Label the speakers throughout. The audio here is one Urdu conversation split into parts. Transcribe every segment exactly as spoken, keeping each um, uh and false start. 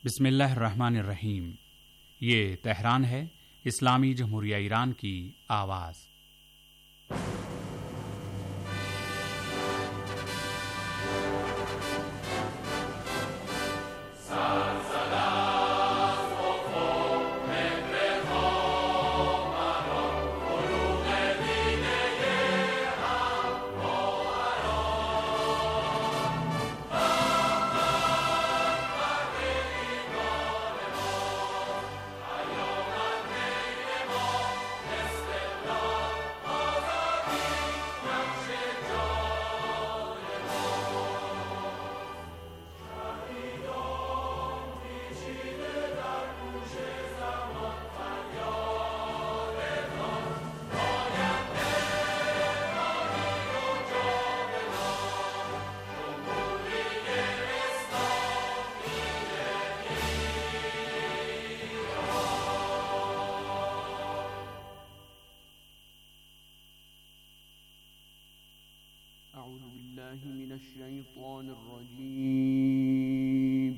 Speaker 1: बिस्मिल्लाहिर्रहमानिर्रहीम। ये तेहरान है, इस्लामी जमहूरिया ईरान की आवाज़।
Speaker 2: أعوذ بالله من الشيطان الرجيم.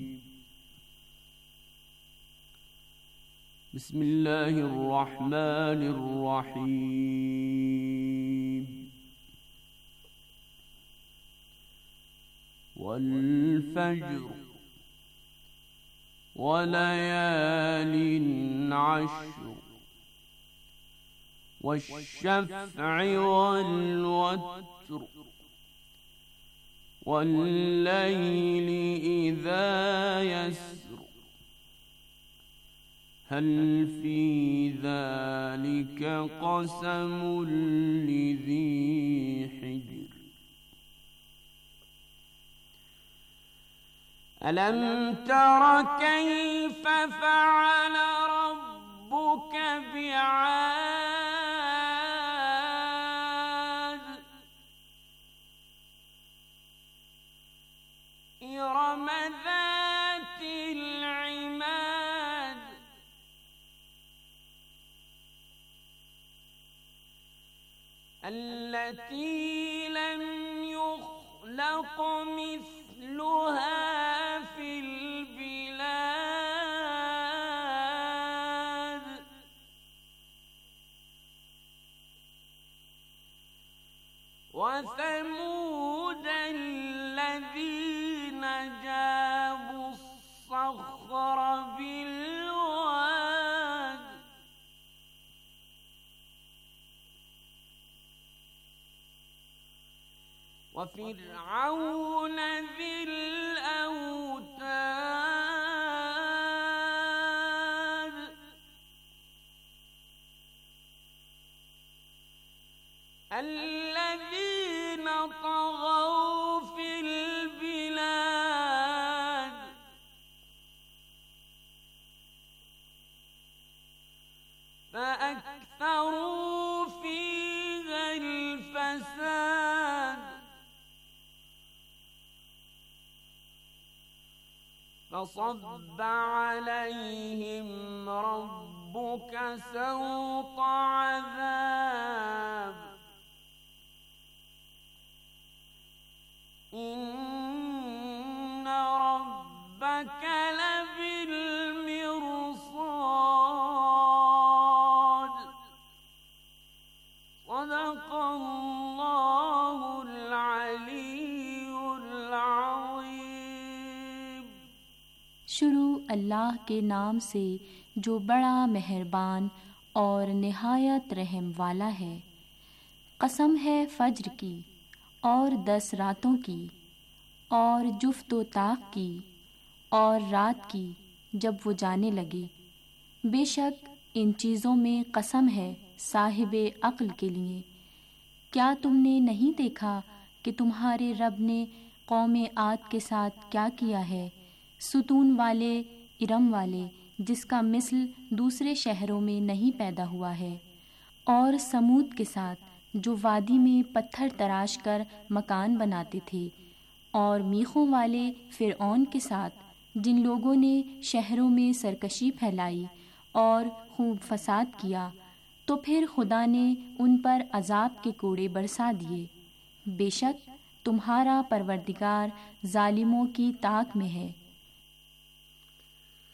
Speaker 2: بسم الله الرحمن الرحيم. والفجر وليال عشر والشفع والوتر والليل إذا يسر هل في ذلك قسم لذي حجر ألم تر كيف فعل ربك بعاد إرم ذات العماد التي لم يخلق مثلها في البلاد وثمود الذين جابوا الصخر بالواد وفرعون ذي الأوتاد الذين طغوا في البلاد فأكثروا فيها الفساد فصب عليهم ربك سوط عذاب إن ربك لبالمرصاد صدق الله العلي العظيم।
Speaker 3: शुरू अल्लाह के नाम से जो बड़ा मेहरबान और निहायत रहम वाला है। कसम है फज्र की और दस रातों की और जुफ्त ताक की और रात की जब वो जाने लगे। बेशक इन चीज़ों में कसम है साहिबे अक्ल के लिए। क्या तुमने नहीं देखा कि तुम्हारे रब ने कौमे आद के साथ क्या किया है, सुतून वाले इरम वाले जिसका मिसल दूसरे शहरों में नहीं पैदा हुआ है, और समूद के साथ जो वादी में पत्थर तराश कर मकान बनाते थे, और मीखों वाले फिरऔन के साथ जिन लोगों ने शहरों में सरकशी फैलाई और खूब फसाद किया। तो फिर खुदा ने उन पर अजाब के कोड़े बरसा दिए। बेशक तुम्हारा परवरदिगार जालिमों की ताक में है।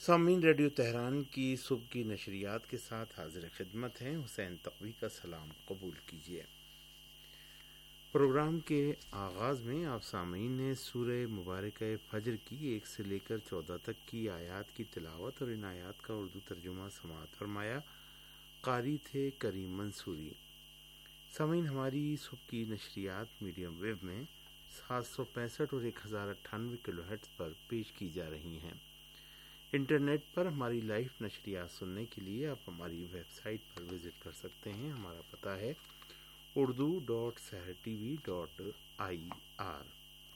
Speaker 4: سامعین، ریڈیو تہران کی صبح کی نشریات کے ساتھ حاضر خدمت ہیں۔ حسین تقوی کا سلام قبول کیجیے۔ پروگرام کے آغاز میں آپ سامعین نے سورہ مبارکہ فجر کی ایک سے لے کر چودہ تک کی آیات کی تلاوت اور ان آیات کا اردو ترجمہ سماعت فرمایا۔ قاری تھے کریم منصوری۔ سامعین، ہماری صبح کی نشریات میڈیم ویو میں سات سو پینسٹھ اور ایک ہزار اٹھانوے کلو ہرٹز پر پیش کی جا رہی ہیں۔ انٹرنیٹ پر ہماری لائیو نشریات سننے کے لیے آپ ہماری ویب سائٹ پر وزٹ کر سکتے ہیں۔ ہمارا پتہ ہے Urdu dot Sahar T V dot I R.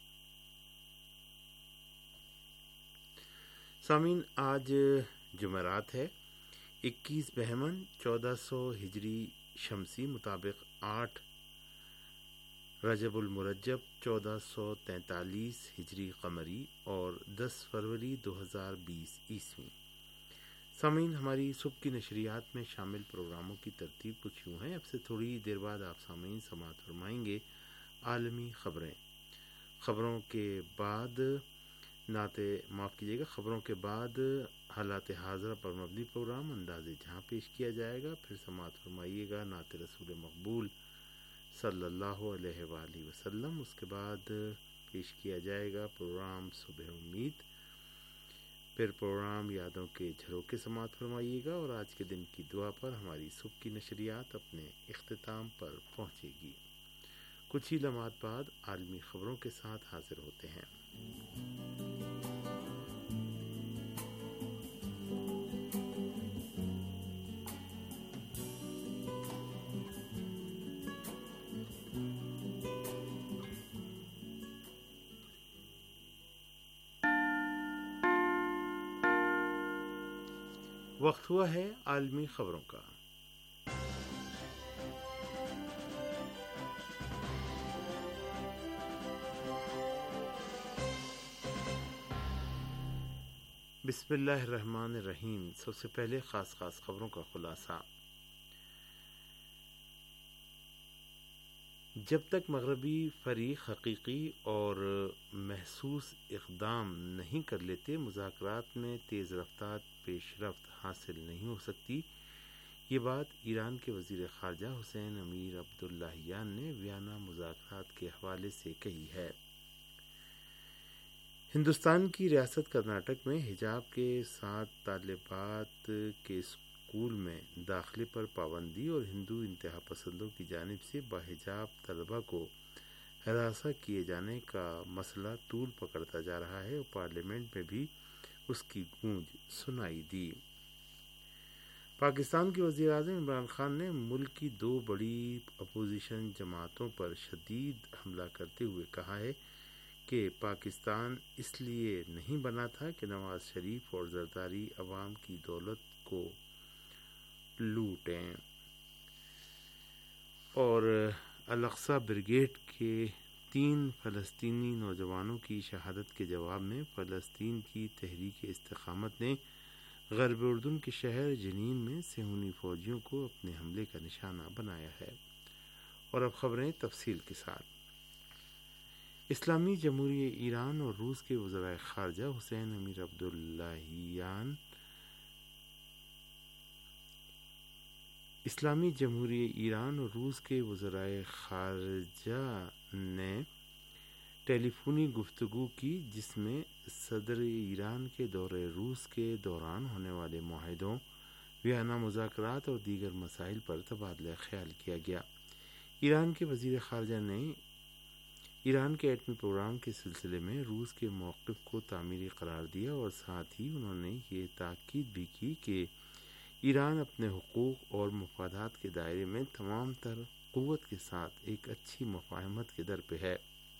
Speaker 4: سامعین، آج جمعرات ہے، اکیس بہمن چودہ سو ہجری شمسی مطابق آٹھ رجب المرجب چودہ سو تینتالیس ہجری قمری اور دس فروری دو ہزار بیس عیسوی۔ سامعین، ہماری صبح کی نشریات میں شامل پروگراموں کی ترتیب کچھ یوں ہے۔ اب سے تھوڑی دیر بعد آپ سامعین سماعت فرمائیں گے عالمی خبریں۔ خبروں کے بعد نعت معاف کیجیے گا خبروں کے بعد حالات حاضرہ پر مبنی پروگرام انداز جہاں پیش کیا جائے گا۔ پھر سماعت فرمائیے گا نعت رسول مقبول صلی اللہ علیہ وآلہ وسلم۔ اس کے بعد پیش کیا جائے گا پروگرام صبح امید، پھر پروگرام یادوں کے جھروکے سماعت فرمائیے گا، اور آج کے دن کی دعا پر ہماری صبح کی نشریات اپنے اختتام پر پہنچے گی۔ کچھ ہی لمحات بعد عالمی خبروں کے ساتھ حاضر ہوتے ہیں۔ وقت ہوا ہے عالمی خبروں کا۔ بسم اللہ الرحمن الرحیم۔ سب سے پہلے خاص خاص خبروں کا خلاصہ۔ جب تک مغربی فریق حقیقی اور محسوس اقدام نہیں کر لیتے، مذاکرات میں تیز رفتار پیش رفت حاصل نہیں ہو سکتی۔ یہ بات ایران کے وزیر خارجہ حسین امیر عبداللہیان نے ویانا مذاکرات کے حوالے سے کہی ہے۔ ہندوستان کی ریاست کرناٹک میں حجاب کے ساتھ طالبات کے اسکول میں داخلے پر پابندی اور ہندو انتہا پسندوں کی جانب سے باحجاب طلبہ کو ہراساں کیے جانے کا مسئلہ طول پکڑتا جا رہا ہے اور پارلیمنٹ میں بھی اس کی گونج سنائی دی۔ پاکستان کے وزیر اعظم عمران خان نے ملک کی دو بڑی اپوزیشن جماعتوں پر شدید حملہ کرتے ہوئے کہا ہے کہ پاکستان اس لیے نہیں بنا تھا کہ نواز شریف اور زرداری عوام کی دولت کو لوٹیں۔ اور الاقصی بریگیڈ کے تین فلسطینی نوجوانوں کی شہادت کے جواب میں فلسطین کی تحریک استقامت نے غرب اردن کے شہر جنین میں صہیونی فوجیوں کو اپنے حملے کا نشانہ بنایا ہے۔ اور اب خبریں تفصیل کے ساتھ۔ اسلامی جمہوریہ ایران اور روس کے وزرائے خارجہ حسین امیر عبداللہیان اسلامی جمہوریہ ایران اور روس کے وزرائے خارجہ نے ٹیلی فونی گفتگو کی، جس میں صدر ایران کے دورہ روس کے دوران ہونے والے معاہدوں، ویانا مذاکرات اور دیگر مسائل پر تبادلہ خیال کیا گیا۔ ایران کے وزیر خارجہ نے ایران کے ایٹمی پروگرام کے سلسلے میں روس کے موقف کو تعمیری قرار دیا اور ساتھ ہی انہوں نے یہ تاکید بھی کی کہ ایران اپنے حقوق اور مفادات کے دائرے میں تمام تر قوت کے ساتھ ایک اچھی مفاہمت کے در پہ ہے۔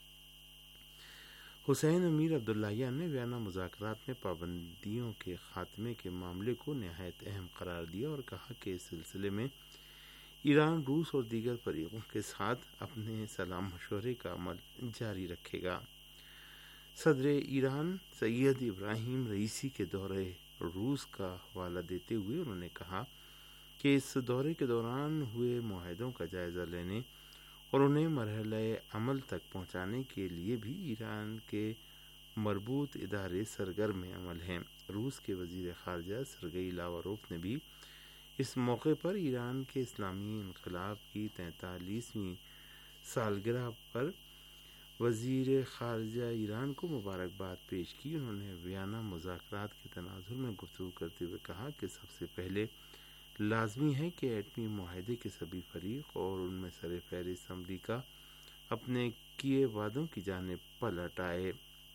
Speaker 4: حسین امیر عبداللہیان نے ویانا مذاکرات میں پابندیوں کے خاتمے کے معاملے کو نہایت اہم قرار دیا اور کہا کہ اس سلسلے میں ایران روس اور دیگر فریقوں کے ساتھ اپنے سلام مشورے کا عمل جاری رکھے گا۔ صدر ایران سید ابراہیم رئیسی کے دورے روس کا حوالہ دیتے ہوئے انہوں نے کہا کہ اس دورے کے دوران ہوئے معاہدوں کا جائزہ لینے اور انہیں مرحلہ عمل تک پہنچانے کے لیے بھی ایران کے مربوط ادارے سرگرم عمل ہیں۔ روس کے وزیر خارجہ سرگئی لاواروف نے بھی اس موقع پر ایران کے اسلامی انقلاب کی تینتالیسویں سالگرہ پر وزیر خارجہ ایران کو مبارکباد پیش کی۔ انہوں نے ویانا مذاکرات کے تناظر میں گفتگو کرتے ہوئے کہا کہ سب سے پہلے لازمی ہے کہ ایٹمی معاہدے کے سبھی فریق اور ان میں سر فہرست امریکہ اپنے کیے وعدوں کی جانب پلٹ آئے۔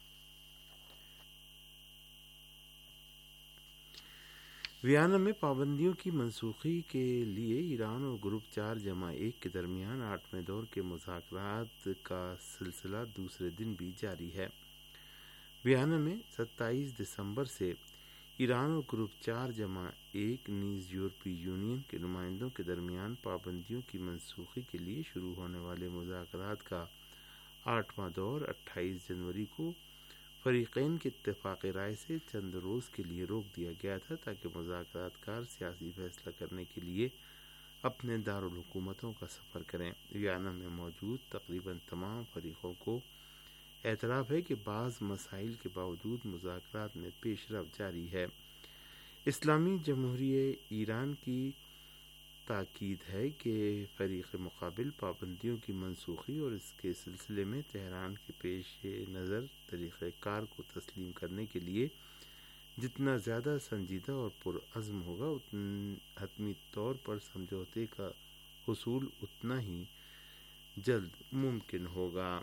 Speaker 4: ویانا میں پابندیوں کی منسوخی کے لیے ایران اور گروپ چار جمع ایک کے درمیان آٹھویں دور کے مذاکرات کا سلسلہ دوسرے دن بھی جاری ہے۔ ویانا میں ستائیس دسمبر سے ایران اور گروپ چار جمع ایک نیز یورپی یونین کے نمائندوں کے درمیان پابندیوں کی منسوخی کے لیے شروع ہونے والے مذاکرات کا آٹھواں دور اٹھائیس جنوری کو فریقین کے اتفاق رائے سے چند روز کے لیے روک دیا گیا تھا تاکہ مذاکرات کار سیاسی فیصلہ کرنے کے لیے اپنے دارالحکومتوں کا سفر کریں۔ ویانا میں موجود تقریباً تمام فریقوں کو اعتراف ہے کہ بعض مسائل کے باوجود مذاکرات میں پیش رفت جاری ہے۔ اسلامی جمہوریہ ایران کی تاکید ہے کہ فریق مقابل پابندیوں کی منسوخی اور اس کے سلسلے میں تہران کے پیش نظر طریقہ کار کو تسلیم کرنے کے لیے جتنا زیادہ سنجیدہ اور پرعزم ہوگا اتنا حتمی طور پر سمجھوتے کا حصول اتنا ہی جلد ممکن ہوگا۔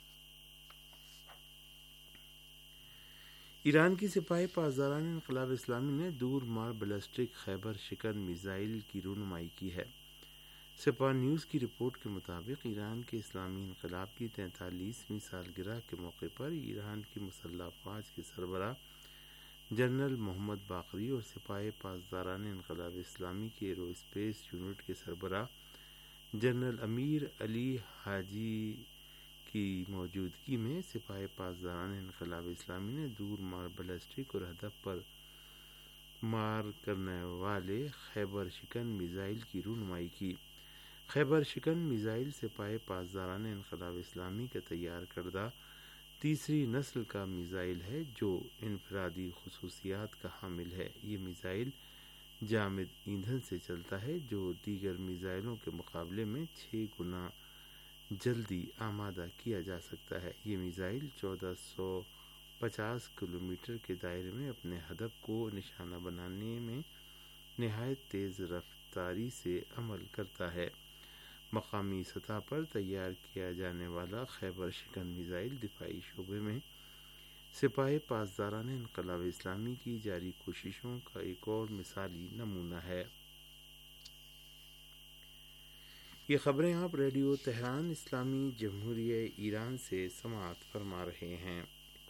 Speaker 4: ایران کی سپاہی پاسداران انقلاب اسلامی نے دور مار بیلسٹک خیبر شکن میزائل کی رونمائی کی ہے۔ سپاہ نیوز کی رپورٹ کے مطابق ایران کے اسلامی انقلاب کی تینتالیسویں سالگرہ کے موقع پر ایران کی مسلح افواج کے سربراہ جنرل محمد باقری اور سپاہی پاسداران انقلاب اسلامی کے ایرو اسپیس یونٹ کے سربراہ جنرل امیر علی حاجی کی موجودگی میں سپاہی پاسداران انقلاب اسلامی نے دور مار بیلسٹک اور ہدف پر مار کرنے والے خیبر شکن میزائل کی رونمائی کی۔ خیبر شکن میزائل سپاہی پاسداران انقلاب اسلامی کا تیار کردہ تیسری نسل کا میزائل ہے جو انفرادی خصوصیات کا حامل ہے۔ یہ میزائل جامد ایندھن سے چلتا ہے جو دیگر میزائلوں کے مقابلے میں چھ گنا جلدی آمادہ کیا جا سکتا ہے۔ یہ میزائل چودہ سو پچاس کلومیٹر کے دائرے میں اپنے ہدف کو نشانہ بنانے میں نہایت تیز رفتاری سے عمل کرتا ہے۔ مقامی سطح پر تیار کیا جانے والا خیبر شکن میزائل دفاعی شعبے میں سپاہی پاسداران انقلاب اسلامی کی جاری کوششوں کا ایک اور مثالی نمونہ ہے۔ یہ خبریں آپ ریڈیو تہران اسلامی جمہوریہ ایران سے سماعت فرما رہے ہیں۔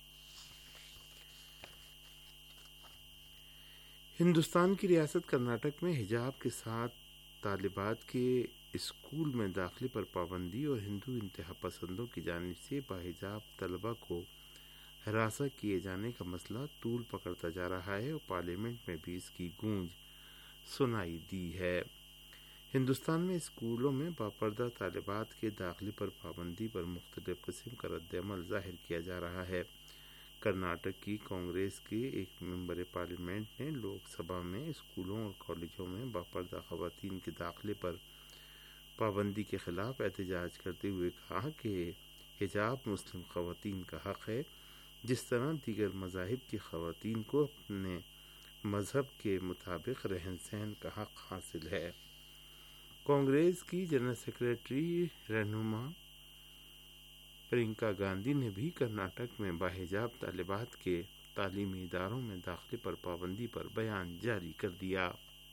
Speaker 4: ہندوستان کی ریاست کرناٹک میں حجاب کے ساتھ طالبات کے اسکول میں داخلے پر پابندی اور ہندو انتہا پسندوں کی جانب سے باحجاب طلبہ کو ہراساں کیے جانے کا مسئلہ طول پکڑتا جا رہا ہے اور پارلیمنٹ میں بھی اس کی گونج سنائی دی ہے۔ ہندوستان میں اسکولوں میں باپردہ طالبات کے داخلے پر پابندی پر مختلف قسم کا رد عمل ظاہر کیا جا رہا ہے۔ کرناٹک کی کانگریس کے ایک ممبر پارلیمنٹ نے لوک سبھا میں اسکولوں اور کالجوں میں باپردہ خواتین کے داخلے پر پابندی کے خلاف احتجاج کرتے ہوئے کہا کہ حجاب مسلم خواتین کا حق ہے، جس طرح دیگر مذاہب کی خواتین کو اپنے مذہب کے مطابق رہن سہن کا حق حاصل ہے۔ کانگریس کی جنرل سیکرٹری رہنما پرینکا گاندھی نے بھی کرناٹک میں باحجاب طالبات کے تعلیمی اداروں میں داخلے پر پابندی پر بیان جاری کر دیا۔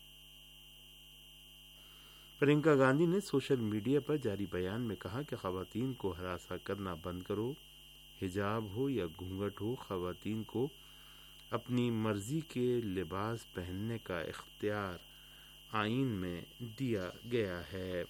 Speaker 4: پرینکا گاندھی نے سوشل میڈیا پر جاری بیان میں کہا کہ خواتین کو ہراساں کرنا بند کرو، حجاب ہو یا گھونگھٹ ہو، خواتین کو اپنی مرضی کے لباس پہننے کا اختیار آئین میں دیا گیا ہے۔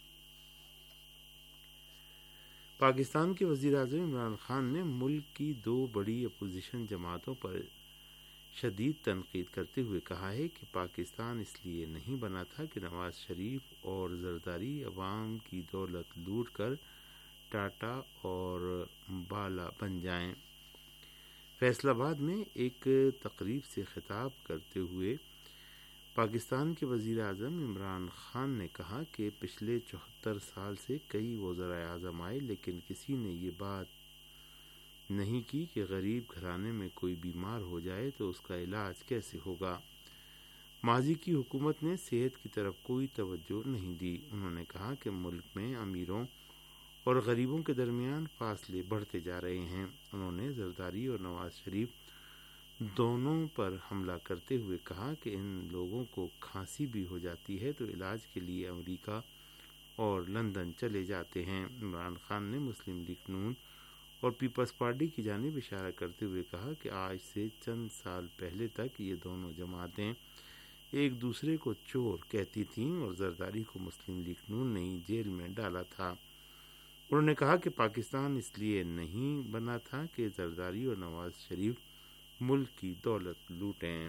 Speaker 4: پاکستان کے وزیر اعظم عمران خان نے ملک کی دو بڑی اپوزیشن جماعتوں پر شدید تنقید کرتے ہوئے کہا ہے کہ پاکستان اس لیے نہیں بنا تھا کہ نواز شریف اور زرداری عوام کی دولت لوٹ کر ٹاٹا اور بالا بن جائیں۔ فیصل آباد میں ایک تقریب سے خطاب کرتے ہوئے پاکستان کے وزیر اعظم عمران خان نے کہا کہ پچھلے چوہتر سال سے کئی وزرائے اعظم آئے لیکن کسی نے یہ بات نہیں کی کہ غریب گھرانے میں کوئی بیمار ہو جائے تو اس کا علاج کیسے ہوگا۔ ماضی کی حکومت نے صحت کی طرف کوئی توجہ نہیں دی۔ انہوں نے کہا کہ ملک میں امیروں اور غریبوں کے درمیان فاصلے بڑھتے جا رہے ہیں۔ انہوں نے زرداری اور نواز شریف دونوں پر حملہ کرتے ہوئے کہا کہ ان لوگوں کو کھانسی بھی ہو جاتی ہے تو علاج کے لیے امریکہ اور لندن چلے جاتے ہیں۔ عمران خان نے مسلم لیگ نون اور پیپلز پارٹی کی جانب اشارہ کرتے ہوئے کہا کہ آج سے چند سال پہلے تک یہ دونوں جماعتیں ایک دوسرے کو چور کہتی تھیں اور زرداری کو مسلم لیگ نون نے ہی جیل میں ڈالا تھا۔ انہوں نے کہا کہ پاکستان اس لیے نہیں بنا تھا کہ زرداری اور نواز شریف ملک کی دولت لوٹیں۔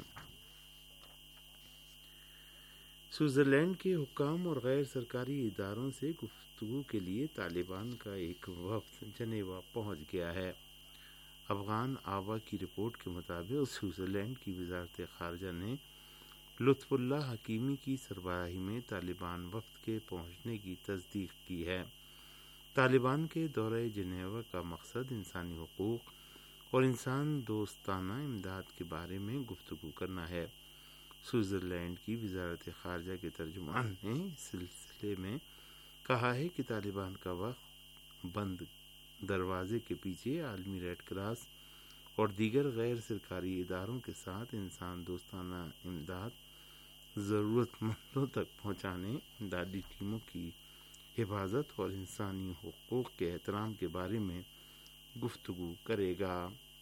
Speaker 4: سوئٹزرلینڈ کے حکام اور غیر سرکاری اداروں سے گفتگو کے لیے طالبان کا ایک وفد جنیوا پہنچ گیا ہے۔ افغان آوا کی رپورٹ کے مطابق سوئٹزرلینڈ کی وزارت خارجہ نے لطف اللہ حکیمی کی سربراہی میں طالبان وفد کے پہنچنے کی تصدیق کی ہے۔ طالبان کے دورہ جنیوا کا مقصد انسانی حقوق اور انسان دوستانہ امداد کے بارے میں گفتگو کرنا ہے۔ سوئٹزرلینڈ کی وزارت خارجہ کے ترجمان نے اس سلسلے میں کہا ہے کہ طالبان کا وقت بند دروازے کے پیچھے عالمی ریڈ کراس اور دیگر غیر سرکاری اداروں کے ساتھ انسان دوستانہ امداد ضرورت مندوں تک پہنچانے، امدادی ٹیموں کی حفاظت اور انسانی حقوق کے احترام کے بارے میں گفتگو کرے گا۔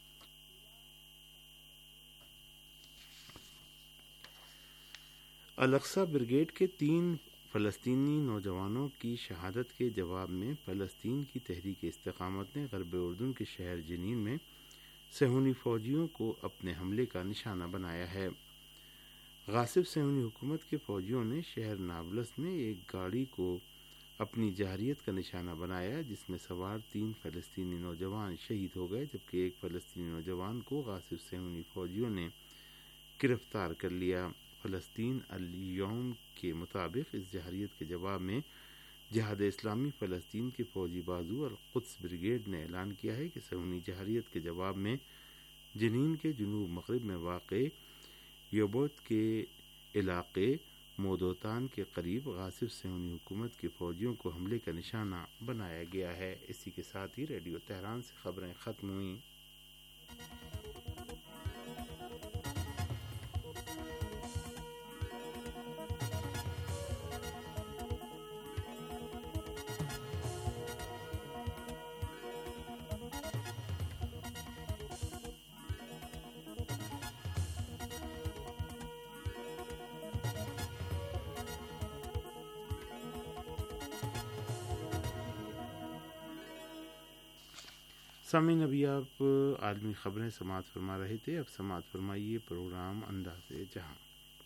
Speaker 4: الاقصی بریگیڈ کے تین فلسطینی نوجوانوں کی شہادت کے جواب میں فلسطین کی تحریک استقامت نے غرب اردن کے شہر جنین میں صہیونی فوجیوں کو اپنے حملے کا نشانہ بنایا ہے۔ غاصب صہیونی حکومت کے فوجیوں نے شہر نابلس میں ایک گاڑی کو اپنی جارحیت کا نشانہ بنایا جس میں سوار تین فلسطینی نوجوان شہید ہو گئے، جبکہ ایک فلسطینی نوجوان کو غاصب صہیونی فوجیوں نے گرفتار کر لیا۔ فلسطین الیوم کے مطابق اس جارحیت کے جواب میں جہاد اسلامی فلسطین کے فوجی بازو القدس بریگیڈ نے اعلان کیا ہے کہ صہیونی جارحیت کے جواب میں جنین کے جنوب مغرب میں واقع یوبوت کے علاقے مودوتان کے قریب غاصب صہیونی حکومت کے فوجیوں کو حملے کا نشانہ بنایا گیا ہے۔ اسی کے ساتھ ہی ریڈیو تہران سے خبریں ختم ہوئیں۔ سامعین، ابھی آپ عالمی خبریں سماعت فرما رہے تھے، اب سماعت فرمائیے پروگرام انداز جہاں۔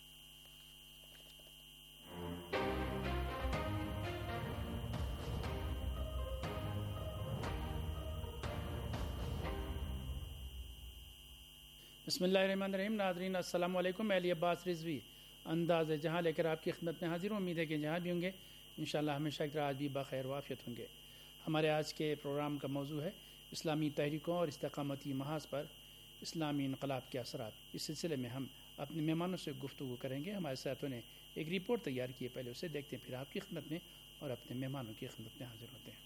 Speaker 5: بسم اللہ الرحمن الرحیم۔ ناظرین السلام علیکم، میں علی عباس رضوی انداز جہاں لے کر آپ کی خدمت میں حاضر ہوں۔ امید ہے کہ جہاں بھی ہوں گے انشاءاللہ ہمیشہ کی طرح آج بھی بخیر و عافیت ہوں گے۔ ہمارے آج کے پروگرام کا موضوع ہے اسلامی تحریکوں اور استقامتی محاذ پر اسلامی انقلاب کے اثرات۔ اس سلسلے میں ہم اپنے مہمانوں سے گفتگو کریں گے۔ ہمارے ساتھیوں نے ایک رپورٹ تیار کی ہے، پہلے اسے دیکھتے ہیں، پھر آپ کی خدمت میں اور اپنے مہمانوں کی خدمت میں حاضر ہوتے ہیں۔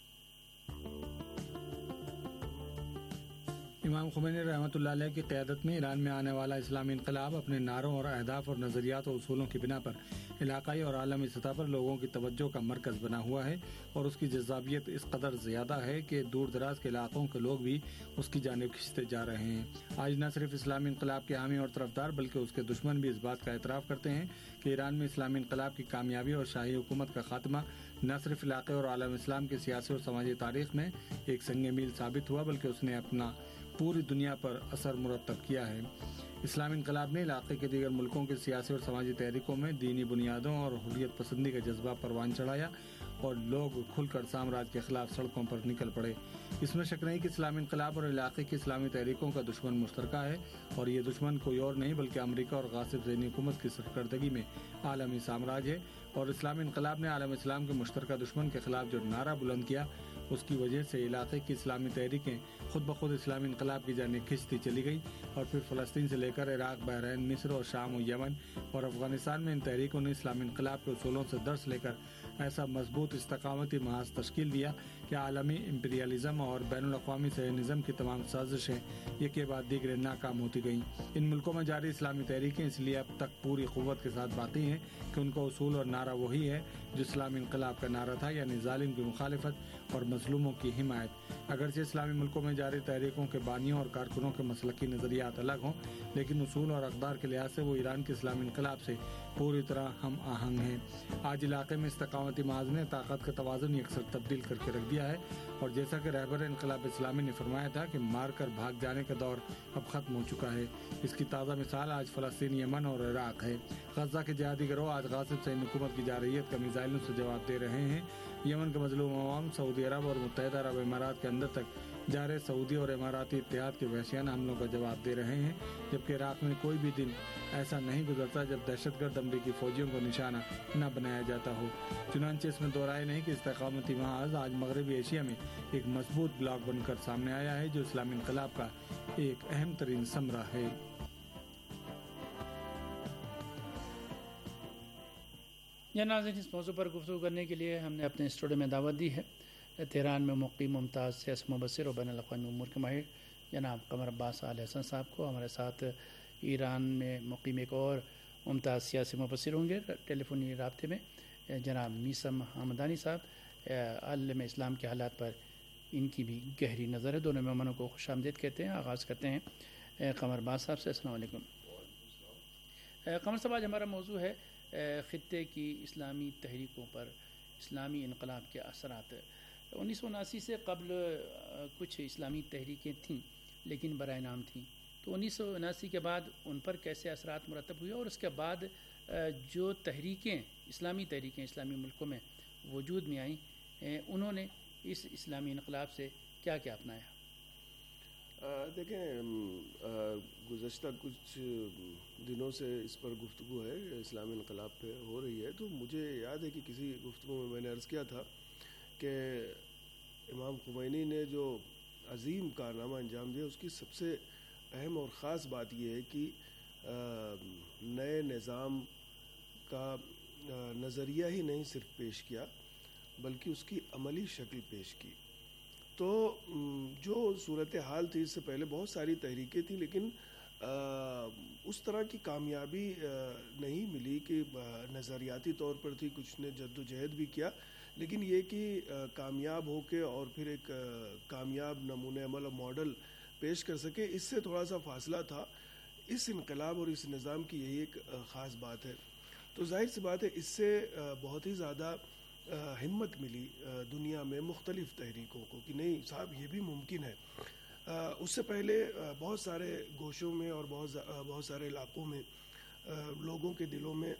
Speaker 6: امام خمینی رحمۃ اللہ علیہ کی قیادت میں ایران میں آنے والا اسلامی انقلاب اپنے نعروں اور اہداف اور نظریات اور اصولوں کی بنا پر علاقائی اور عالمی سطح پر لوگوں کی توجہ کا مرکز بنا ہوا ہے، اور اس کی جذابیت اس قدر زیادہ ہے کہ دور دراز کے علاقوں کے لوگ بھی اس کی جانب کھنچتے جا رہے ہیں۔ آج نہ صرف اسلامی انقلاب کے حامی اور طرفدار بلکہ اس کے دشمن بھی اس بات کا اعتراف کرتے ہیں کہ ایران میں اسلامی انقلاب کی کامیابی اور شاہی حکومت کا خاتمہ نہ صرف علاقے اور عالم اسلام کی سیاسی اور سماجی تاریخ میں ایک سنگ میل ثابت ہوا بلکہ اس نے اپنا پوری دنیا پر اثر مرتب کیا ہے۔ اسلامی انقلاب نے علاقے کے دیگر ملکوں کے سیاسی اور سماجی تحریکوں میں دینی بنیادوں اور حریت پسندی کا جذبہ پروان چڑھایا اور لوگ کھل کر سامراج کے خلاف سڑکوں پر نکل پڑے۔ اس میں شک نہیں کہ اسلامی انقلاب اور علاقے کی اسلامی تحریکوں کا دشمن مشترکہ ہے، اور یہ دشمن کوئی اور نہیں بلکہ امریکہ اور غاصب ذہنی حکومت کی سرکردگی میں عالمی سامراج ہے۔ اور اسلامی انقلاب نے عالم اسلام کے مشترکہ دشمن کے خلاف جو نعرہ بلند کیا، اس کی وجہ سے علاقے کی اسلامی تحریکیں خود بخود اسلامی انقلاب کی جانب کھنچتی چلی گئی، اور پھر فلسطین سے لے کر عراق، بحرین، مصر اور شام و یمن اور افغانستان میں ان تحریکوں نے اسلامی انقلاب کے اصولوں سے درس لے کر ایسا مضبوط استقامتی محاذ تشکیل دیا کہ عالمی امپیریلزم اور بین الاقوامی صہیونزم کی تمام سازشیں ایک کے بعد دیگر ناکام ہوتی گئیں۔ ان ملکوں میں جاری اسلامی تحریکیں اس لیے اب تک پوری قوت کے ساتھ باقی ہیں کہ ان کا اصول اور نعرہ وہی ہے جو اسلامی انقلاب کا نعرہ تھا، یعنی ظالم کی مخالفت اور مظلوموں کی حمایت۔ اگرچہ اسلامی ملکوں میں جاری تحریکوں کے بانیوں اور کارکنوں کے مسلکی نظریات الگ ہوں، لیکن اصول اور اقدار کے لحاظ سے وہ ایران کے اسلامی انقلاب سے پوری طرح ہم آہنگ ہیں۔ آج علاقے میں استقامتی محاذ نے طاقت کا توازن یکسر تبدیل کر کے رکھ دیا ہے، اور جیسا کہ رہبر انقلاب اسلامی نے فرمایا تھا کہ مار کر بھاگ جانے کا دور اب ختم ہو چکا ہے۔ اس کی تازہ مثال آج فلسطین، یمن اور عراق ہے۔ غزہ کے جہادی گروہ آج غاصب صہیونی حکومت کی جارحیت کا میزائلوں سے جواب دے رہے ہیں۔ یمن کے مظلوم عوام سعودی عرب اور متحدہ عرب امارات کے اندر تک جارے سعودی اور اماراتی اتحاد کے وحشیانہ حملوں کا جواب دے رہے ہیں، جبکہ عراق میں کوئی بھی دن ایسا نہیں گزرتا جب دہشت گرد امریکی فوجیوں کو نشانہ نہ بنایا جاتا ہو۔ چنانچہ اس میں دو رائے نہیں کہ استقامتی محاذ آج مغربی ایشیا میں ایک مضبوط بلاک بن کر سامنے آیا ہے جو اسلامی انقلاب کا ایک اہم ترین ثمرہ ہے۔
Speaker 5: یا ناظرین، اس موضوع پر گفتگو کرنے کے لیے ہم نے اپنے اسٹوڈیو میں دعوت دی ہے تہران میں مقیم ممتاز سیاسی مبصر اور بین الاقوامی امور کے ماہر جناب قمر عباس آل حسن صاحب کو، ہمارے ساتھ ایران میں مقیم ایک اور ممتاز سیاسی مبصر ہوں گے ٹیلی فونی رابطے میں، جناب میثم حمدانی صاحب۔ عالم اسلام کے حالات پر ان کی بھی گہری نظر ہے۔ دونوں مہمانوں کو خوش آمدید کہتے ہیں۔ آغاز کرتے ہیں قمر عباس صاحب سے۔ السلام علیکم قمر صاحب، آج ہمارا موضوع ہے خطے کی اسلامی تحریکوں پر اسلامی انقلاب کے اثرات۔ انیس سو اناسی سے قبل کچھ اسلامی تحریکیں تھیں لیکن برائے نام تھیں، تو انیس سو اناسی کے بعد ان پر کیسے اثرات مرتب ہوئے، اور اس کے بعد جو تحریکیں اسلامی تحریکیں اسلامی ملکوں میں وجود میں آئیں، انہوں نے اس اسلامی انقلاب سے کیا کیا اپنایا؟
Speaker 7: دیکھیں، گزشتہ کچھ دنوں سے اس پر گفتگو ہے، اسلامی انقلاب پہ ہو رہی ہے، تو مجھے یاد ہے کہ کسی گفتگو میں میں نے عرض کیا تھا کہ امام خمینی نے جو عظیم کارنامہ انجام دیا، اس کی سب سے اہم اور خاص بات یہ ہے کہ نئے نظام کا نظریہ ہی نہیں صرف پیش کیا بلکہ اس کی عملی شکل پیش کی۔ تو جو صورتحال تھی، اس سے پہلے بہت ساری تحریکیں تھیں لیکن اس طرح کی کامیابی نہیں ملی کہ نظریاتی طور پر تھی، کچھ نے جد و جہد بھی کیا، لیکن یہ کہ کامیاب ہو کے اور پھر ایک کامیاب نمونہ عمل اور ماڈل پیش کر سکے، اس سے تھوڑا سا فاصلہ تھا۔ اس انقلاب اور اس نظام کی یہی ایک خاص بات ہے۔ تو ظاہر سی بات ہے اس سے بہت ہی زیادہ ہمت ملی دنیا میں مختلف تحریکوں کو کہ نہیں صاحب یہ بھی ممکن ہے۔ اس سے پہلے بہت سارے گوشوں میں اور بہت بہت سارے علاقوں میں لوگوں کے دلوں میں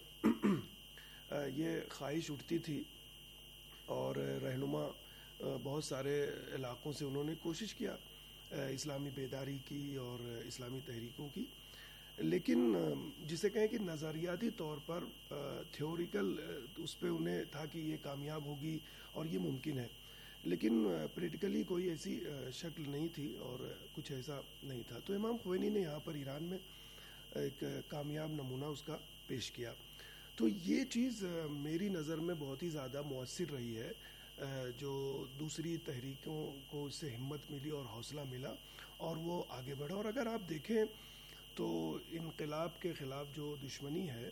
Speaker 7: یہ خواہش اٹھتی تھی، اور رہنما بہت سارے علاقوں سے انہوں نے کوشش کیا اسلامی بیداری کی اور اسلامی تحریکوں کی، لیکن جسے کہیں کہ نظریاتی طور پر تھیوریکل اس پہ انہیں تھا کہ یہ کامیاب ہوگی اور یہ ممکن ہے، لیکن پریکٹیکلی کوئی ایسی شکل نہیں تھی اور کچھ ایسا نہیں تھا۔ تو امام خمینی نے یہاں پر ایران میں ایک کامیاب نمونہ اس کا پیش کیا۔ تو یہ چیز میری نظر میں بہت ہی زیادہ مؤثر رہی ہے، جو دوسری تحریکوں کو اس سے ہمت ملی اور حوصلہ ملا اور وہ آگے بڑھا۔ اور اگر آپ دیکھیں تو انقلاب کے خلاف جو دشمنی ہے،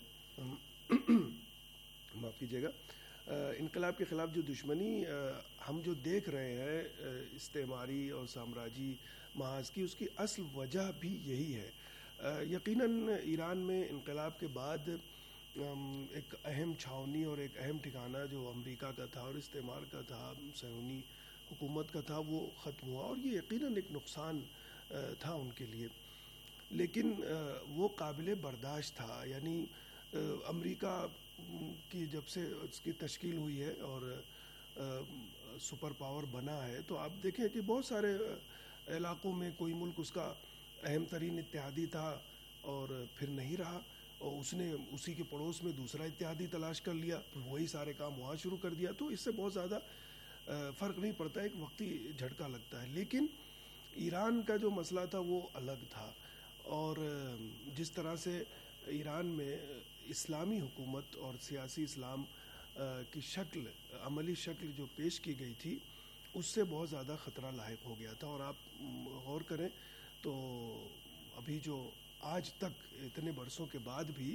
Speaker 7: معاف کیجیے گا، انقلاب کے خلاف جو دشمنی ہم جو دیکھ رہے ہیں استعماری اور سامراجی محاذ کی، اس کی اصل وجہ بھی یہی ہے۔ یقیناً ایران میں انقلاب کے بعد ایک اہم چھاونی اور ایک اہم ٹھکانہ جو امریکہ کا تھا اور استعمار کا تھا، صہیونی حکومت کا تھا، وہ ختم ہوا، اور یہ یقیناً ایک نقصان تھا ان کے لیے، لیکن وہ قابل برداشت تھا۔ یعنی امریکہ کی جب سے اس کی تشکیل ہوئی ہے اور سپر پاور بنا ہے تو آپ دیکھیں کہ بہت سارے علاقوں میں کوئی ملک اس کا اہم ترین اتحادی تھا اور پھر نہیں رہا اور اس نے اسی کے پڑوس میں دوسرا اتحادی تلاش کر لیا، پھر وہی سارے کام وہاں شروع کر دیا. تو اس سے بہت زیادہ فرق نہیں پڑتا، ایک وقتی جھٹکا لگتا ہے. لیکن ایران کا جو مسئلہ تھا وہ الگ تھا، اور جس طرح سے ایران میں اسلامی حکومت اور سیاسی اسلام کی شکل، عملی شکل جو پیش کی گئی تھی، اس سے بہت زیادہ خطرہ لاحق ہو گیا تھا. اور آپ غور کریں تو ابھی جو آج تک اتنے برسوں کے بعد بھی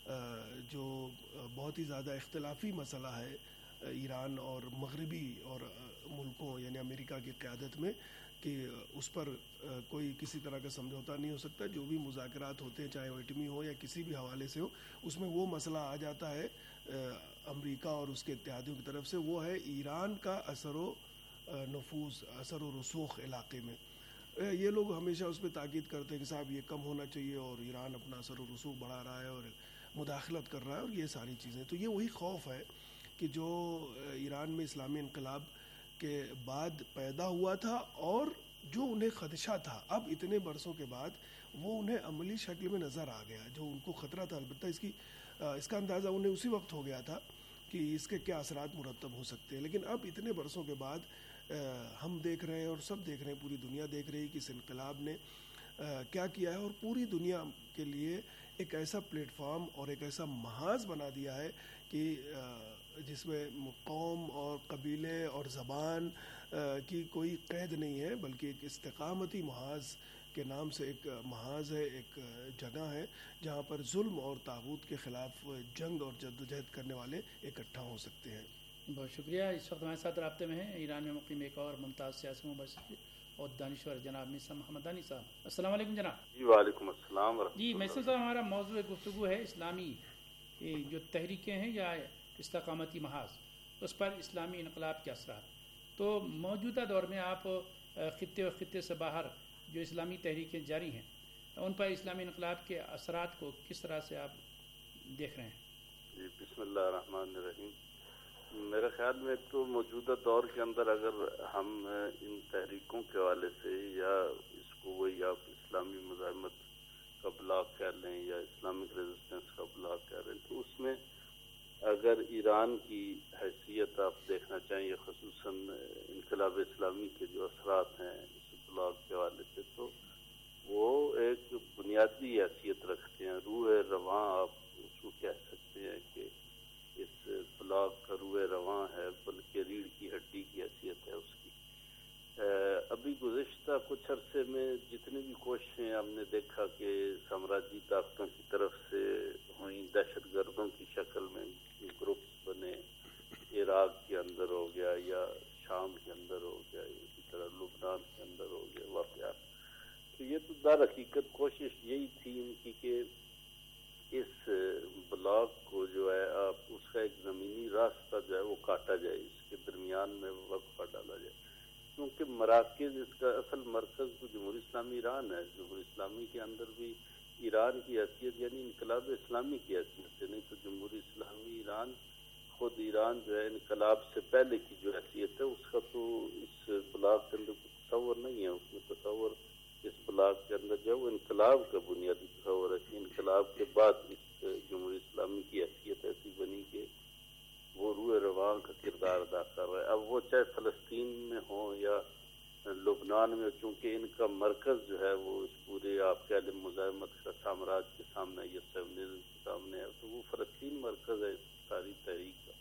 Speaker 7: جو بہت ہی زیادہ اختلافی مسئلہ ہے ایران اور مغربی اور ملکوں یعنی امریکہ کی قیادت میں، کہ اس پر کوئی کسی طرح کا سمجھوتا نہیں ہو سکتا. جو بھی مذاکرات ہوتے ہیں چاہے وہ ایٹمی ہو یا کسی بھی حوالے سے ہو، اس میں وہ مسئلہ آ جاتا ہے امریکہ اور اس کے اتحادیوں کی طرف سے، وہ ہے ایران کا اثر و نفوذ، اثر و رسوخ علاقے میں. یہ لوگ ہمیشہ اس پہ تاکید کرتے ہیں کہ صاحب یہ کم ہونا چاہیے اور ایران اپنا اثر و رسوخ بڑھا رہا ہے اور مداخلت کر رہا ہے اور یہ ساری چیزیں. تو یہ وہی خوف ہے کہ جو ایران میں اسلامی انقلاب کے بعد پیدا ہوا تھا اور جو انہیں خدشہ تھا، اب اتنے برسوں کے بعد وہ انہیں عملی شکل میں نظر آ گیا. جو ان کو خطرہ تھا، البتہ اس کی اس کا اندازہ انہیں اسی وقت ہو گیا تھا کہ اس کے کیا اثرات مرتب ہو سکتے ہیں. لیکن اب اتنے برسوں کے بعد ہم دیکھ رہے ہیں اور سب دیکھ رہے ہیں، پوری دنیا دیکھ رہی ہے کہ اس انقلاب نے کیا کیا ہے، اور پوری دنیا کے لیے ایک ایسا پلیٹ فارم اور ایک ایسا محاذ بنا دیا ہے کہ جس میں قوم اور قبیلے اور زبان کی کوئی قید نہیں ہے، بلکہ ایک استقامتی محاذ کے نام سے ایک محاذ ہے، ایک جگہ ہے جہاں پر ظلم اور طاغوت کے خلاف جنگ اور جدوجہد کرنے والے اکٹھا ہو سکتے ہیں.
Speaker 5: بہت شکریہ. اس وقت ہمارے ساتھ رابطے میں ہیں ایران میں مقیم ایک اور ممتاز سیاسی مبصر اور دانشور جناب مرزا محمد دانی صاحب. السلام علیکم جناب.
Speaker 8: جی وعلیکم السلام ورحمۃ اللہ.
Speaker 5: جی مرزا صاحب، ہمارا موضوع گفتگو ہے اسلامی جو تحریکیں ہیں یا استقامتی محاذ، اس پر اسلامی انقلاب کے اثرات. تو موجودہ دور میں آپ خطے اور خطے سے باہر جو اسلامی تحریکیں جاری ہیں ان پر اسلامی انقلاب کے اثرات کو کس طرح سے آپ دیکھ رہے ہیں؟
Speaker 8: جی بسم اللہ الرحمن الرحیم. میرے خیال میں تو موجودہ دور کے اندر اگر ہم ان تحریکوں کے حوالے سے یا اس کو وہی آپ اسلامی مزاحمت کا بلاک کہہ لیں یا اسلامک ریزسٹنس کا بلاک کہہ لیں، تو اس میں اگر ایران کی حیثیت آپ دیکھنا چاہیں یا خصوصاً انقلاب اسلامی کے جو اثرات ہیں اس بلاک کے حوالے سے، تو وہ ایک بنیادی حیثیت رکھتے ہیں. روح رواں آپ اس کو کہہ سکتے ہیں کہ اس بلاک کا روح رواں ہے، بلکہ ریڑھ کی ہڈی کی حیثیت ہے اس کی. ابھی گزشتہ کچھ عرصے میں جتنی بھی کوششیں ہم نے دیکھا کہ سامراجی طاقتوں کی طرف سے ہوئی، دہشت گردوں کی شکل میں گروپس بنے، عراق کے اندر ہو گیا یا شام کے اندر ہو گیا، اسی طرح لبنان کے اندر ہو گیا واقعات. تو یہ تو در حقیقت کوشش یہی تھی ان کی کہ اس بلاک کو جو ہے آپ اس کا ایک زمینی راستہ جو ہے وہ کاٹا جائے، اس کے درمیان میں وقفہ ڈالا جائے، کیونکہ مراکز اس کا اصل مرکز تو جمہوری اسلامی ایران ہے. جمہوری اسلامی کے اندر بھی ایران کی حیثیت یعنی انقلاب اسلامی کی حیثیت ہے، نہیں تو جمہوری اسلامی ایران خود ایران جو ہے انقلاب سے پہلے کی جو حیثیت ہے اس کا تو اس بلاک کے اندر تصور نہیں ہے. اس میں تصور اس بلاک کے اندر جو ہے وہ انقلاب کا بنیادی تصور ہے کہ انقلاب کے بعد اس جمہوری اسلامی کی حیثیت ایسی بنی کہ وہ روح رواں کا کردار ادا کر رہا ہے. اب وہ چاہے فلسطین میں ہوں یا لبنان میں، چونکہ ان کا مرکز جو ہے وہ اس پورے آپ کہہ لیں مزاحمت کا سامراج کے سامنے یا سیونزم کے سامنے ہے، تو وہ فلسطین مرکز ہے ساری تحریک کا.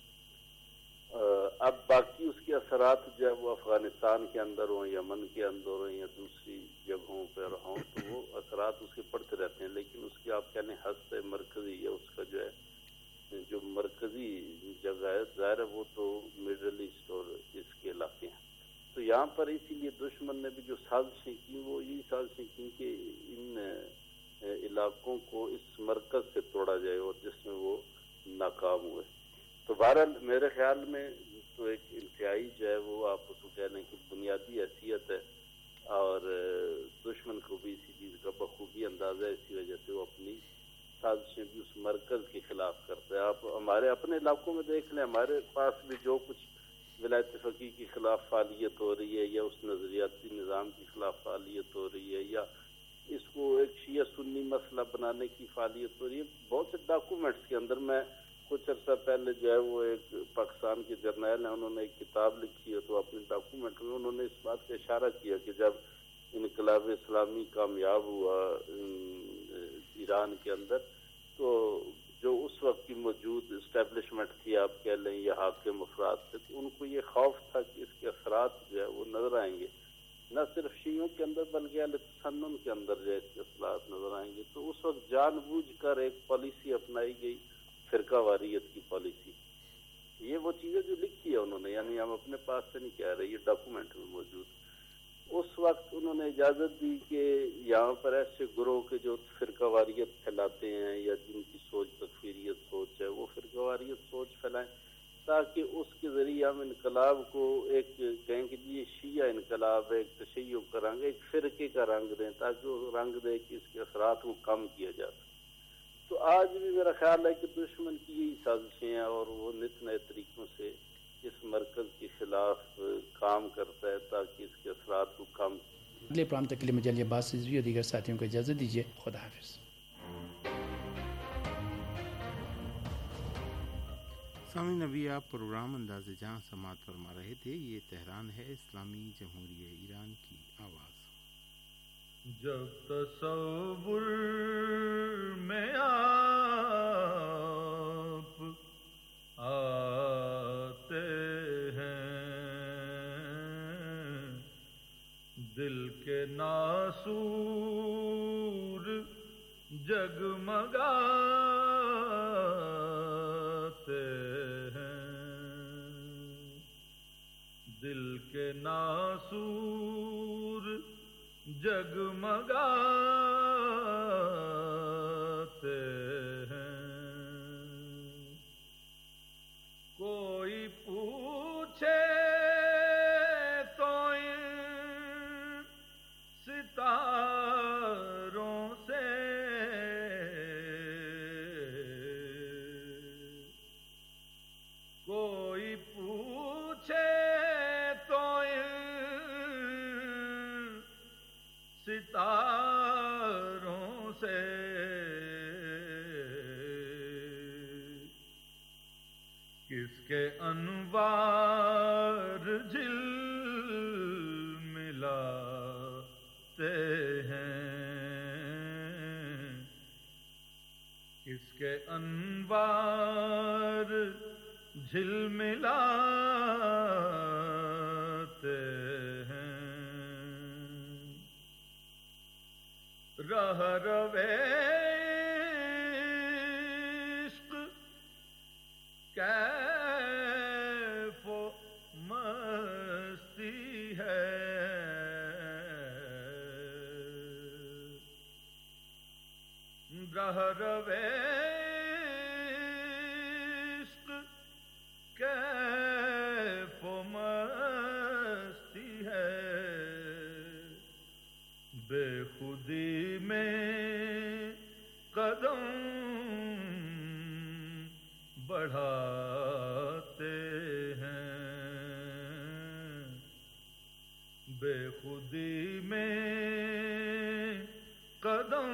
Speaker 8: اب باقی اس کے اثرات جو ہے وہ افغانستان کے اندر ہوں، یمن کے اندر ہوں یا دوسری جگہوں پر ہوں، تو وہ اثرات اس کے پڑتے رہتے ہیں. لیکن اس کی آپ کہہ لیں حد مرکزی یا اس کا جو ہے جو مرکزی جگہ ہے ظاہر ہے وہ تو مڈل ایسٹ اور اس کے علاقے ہیں. تو یہاں پر اسی لیے دشمن نے بھی جو سازشیں کی وہ یہی سازشیں کی کہ ان علاقوں کو اس مرکز سے توڑا جائے، اور جس میں وہ ناکام ہوئے. تو بہرحال میرے خیال میں تو ایک انتہائی جو ہے وہ آپ اس کو کہہ لیں کہ بنیادی حیثیت ہے، اور دشمن کو بھی اسی چیز کا بخوبی اندازہ ہے، اسی وجہ سے وہ اپنی سازشیں بھی اس مرکز کے خلاف کرتا ہے. آپ ہمارے اپنے علاقوں میں دیکھ لیں، ہمارے پاس بھی جو کچھ ولایت فقیہ کی خلاف فعالیت ہو رہی ہے یا اس نظریاتی نظام کی خلاف فعالیت ہو رہی ہے یا اس کو ایک شیعہ سنی مسئلہ بنانے کی فعالیت ہو رہی ہے. بہت سے ڈاکومنٹس کے اندر میں کچھ عرصہ پہلے جو ہے وہ ایک پاکستان کے جرنیل ہیں, انہوں نے ایک کتاب لکھی ہے, تو اپنے ڈاکومنٹ میں انہوں نے اس بات کا اشارہ کیا کہ جب انقلاب اسلامی کامیاب ہوا ایران کے اندر تو جو اس وقت کی موجود اسٹیبلشمنٹ تھی آپ کہہ لیں یا حاکم افراد تھے, تو ان کو یہ خوف تھا کہ اس کے اثرات جو ہے وہ نظر آئیں گے نہ صرف شیعوں کے اندر بلکہ اہل تسنن کے اندر جو ہے اس کے اثرات نظر آئیں گے. تو اس وقت جان بوجھ کر ایک پالیسی اپنائی گئی, فرقہ واریت کی پالیسی. یہ وہ چیزیں جو لکھی ہے انہوں نے, یعنی ہم اپنے پاس سے نہیں کہہ رہے, یہ ڈاکومنٹ میں موجود. اس وقت انہوں نے اجازت دی کہ یہاں پر ایسے گروہ کے جو فرقہ واریت پھیلاتے ہیں یا جن کی سوچ تکفیریت سوچ ہے وہ فرقہ واریت سوچ پھیلائیں تاکہ اس کے ذریعے ہم انقلاب کو ایک کہیں کہ یہ شیعہ انقلاب ہے, ایک تشیع کا رنگ, ایک فرقے کا رنگ دیں تاکہ وہ رنگ دے کہ اس کے اثرات کو کم کیا جا سکے. تو آج بھی میرا خیال ہے کہ دشمن کی یہی سازشیں ہیں اور وہ نت نئے طریقوں سے اس مرکز کے خلاف کام کرتا ہے تاکہ اس کے اثرات کو کم.
Speaker 5: اگلے پروگرام تک کے لیے مجھے علی عباس رضوی اور دیگر ساتھیوں کو اجازت دیجیے. خدا حافظ.
Speaker 4: سامعین ابھی آپ پروگرام انداز جہاں سماعت فرما رہے تھے. یہ تہران ہے, اسلامی جمہوریہ ایران کی آواز.
Speaker 9: جب تصور میں آپ آتے ہیں دل کے ناسور جگمگاتے ہیں, دل کے ناسور جگمگاتے ہیں. کوئی پوچھے تو ان ستاروں سے کوئی پوچھے تو ان ستاروں سے کس کے انوار جل ملاتے ہیں, کس کے انوار جل ملاتے ہیں. رہ روے عشق کیف و مستی ہے, رہ روے عشق کیف و مستی ہے. بے خودی میں قدم بڑھاتے ہیں, بے خودی میں قدم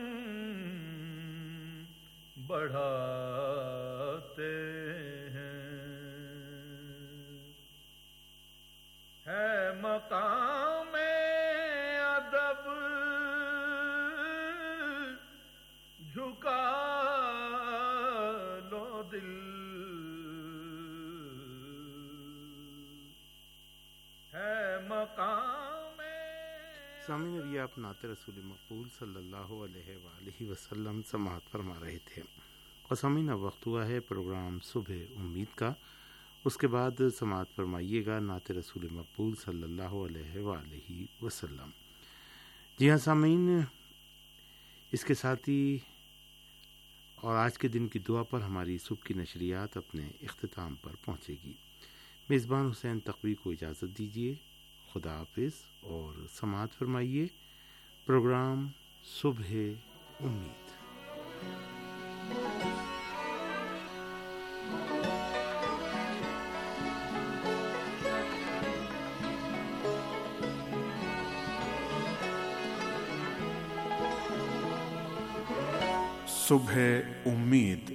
Speaker 9: بڑھاتے ہیں. ہے مقام ادب جھکا لو دل, ہے مقام.
Speaker 4: سامعین ابھی آپ نعت رسول مقبول صلی اللہ علیہ وآلہ وسلم سماعت فرما رہے تھے. اور سامعین اب وقت ہوا ہے پروگرام صبح امید کا. اس کے بعد سماعت فرمائیے گا نعت رسول مقبول صلی اللہ علیہ وآلہ وسلم. جی ہاں سامعین, اس کے ساتھ ہی اور آج کے دن کی دعا پر ہماری صبح کی نشریات اپنے اختتام پر پہنچے گی. میزبان حسین تقوی کو اجازت دیجیے. خدا حافظ اور سماعت فرمائیے پروگرام صبح امید. صبح امید۔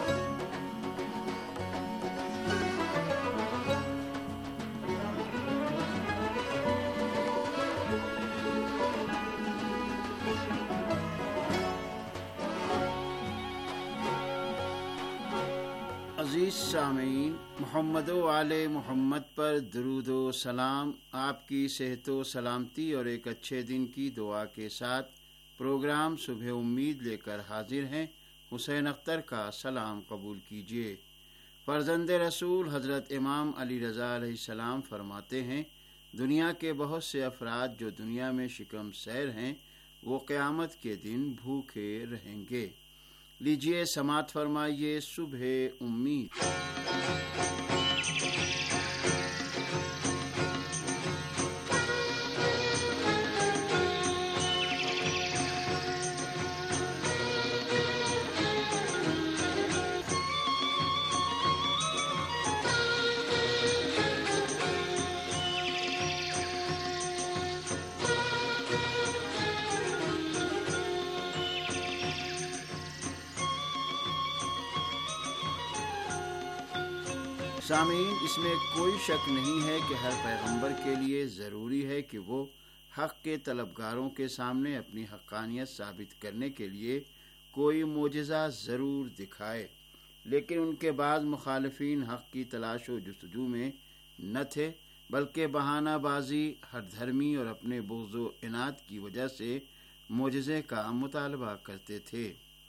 Speaker 10: عزیز سامعین، محمد و آل محمد پر درود و سلام۔ آپ کی صحت و سلامتی اور ایک اچھے دن کی دعا کے ساتھ پروگرام صبح امید لے کر حاضر ہیں۔ حسین اختر کا سلام قبول کیجیے۔ فرزند رسول حضرت امام علی رضا علیہ السلام فرماتے ہیں، دنیا کے بہت سے افراد جو دنیا میں شکم سیر ہیں وہ قیامت کے دن بھوکے رہیں گے۔ لیجیے سماعت فرمائیے صبح امید۔ سامعین، اس میں کوئی شک نہیں ہے کہ ہر پیغمبر کے لیے ضروری ہے کہ وہ حق کے طلبگاروں کے سامنے اپنی حقانیت ثابت کرنے کے لیے کوئی معجزہ ضرور دکھائے، لیکن ان کے بعض مخالفین حق کی تلاش و جستجو میں نہ تھے، بلکہ بہانہ بازی، ہر دھرمی اور اپنے بغض و عناد کی وجہ سے معجزے کا مطالبہ کرتے تھے۔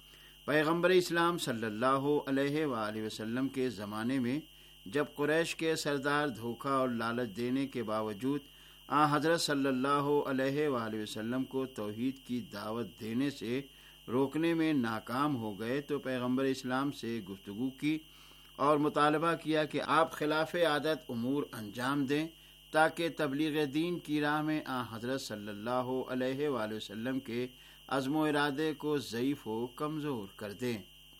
Speaker 10: پیغمبر اسلام صلی اللہ علیہ وآلہ وسلم کے زمانے میں جب قریش کے سردار دھوکہ اور لالچ دینے کے باوجود آن حضرت صلی اللہ علیہ وآلہ وسلم کو توحید کی دعوت دینے سے روکنے میں ناکام ہو گئے تو پیغمبر اسلام سے گفتگو کی اور مطالبہ کیا کہ آپ خلاف عادت امور انجام دیں تاکہ تبلیغ دین کی راہ میں آن حضرت صلی اللہ علیہ وآلہ وسلم کے عزم و ارادے کو ضعیف و کمزور کر دیں۔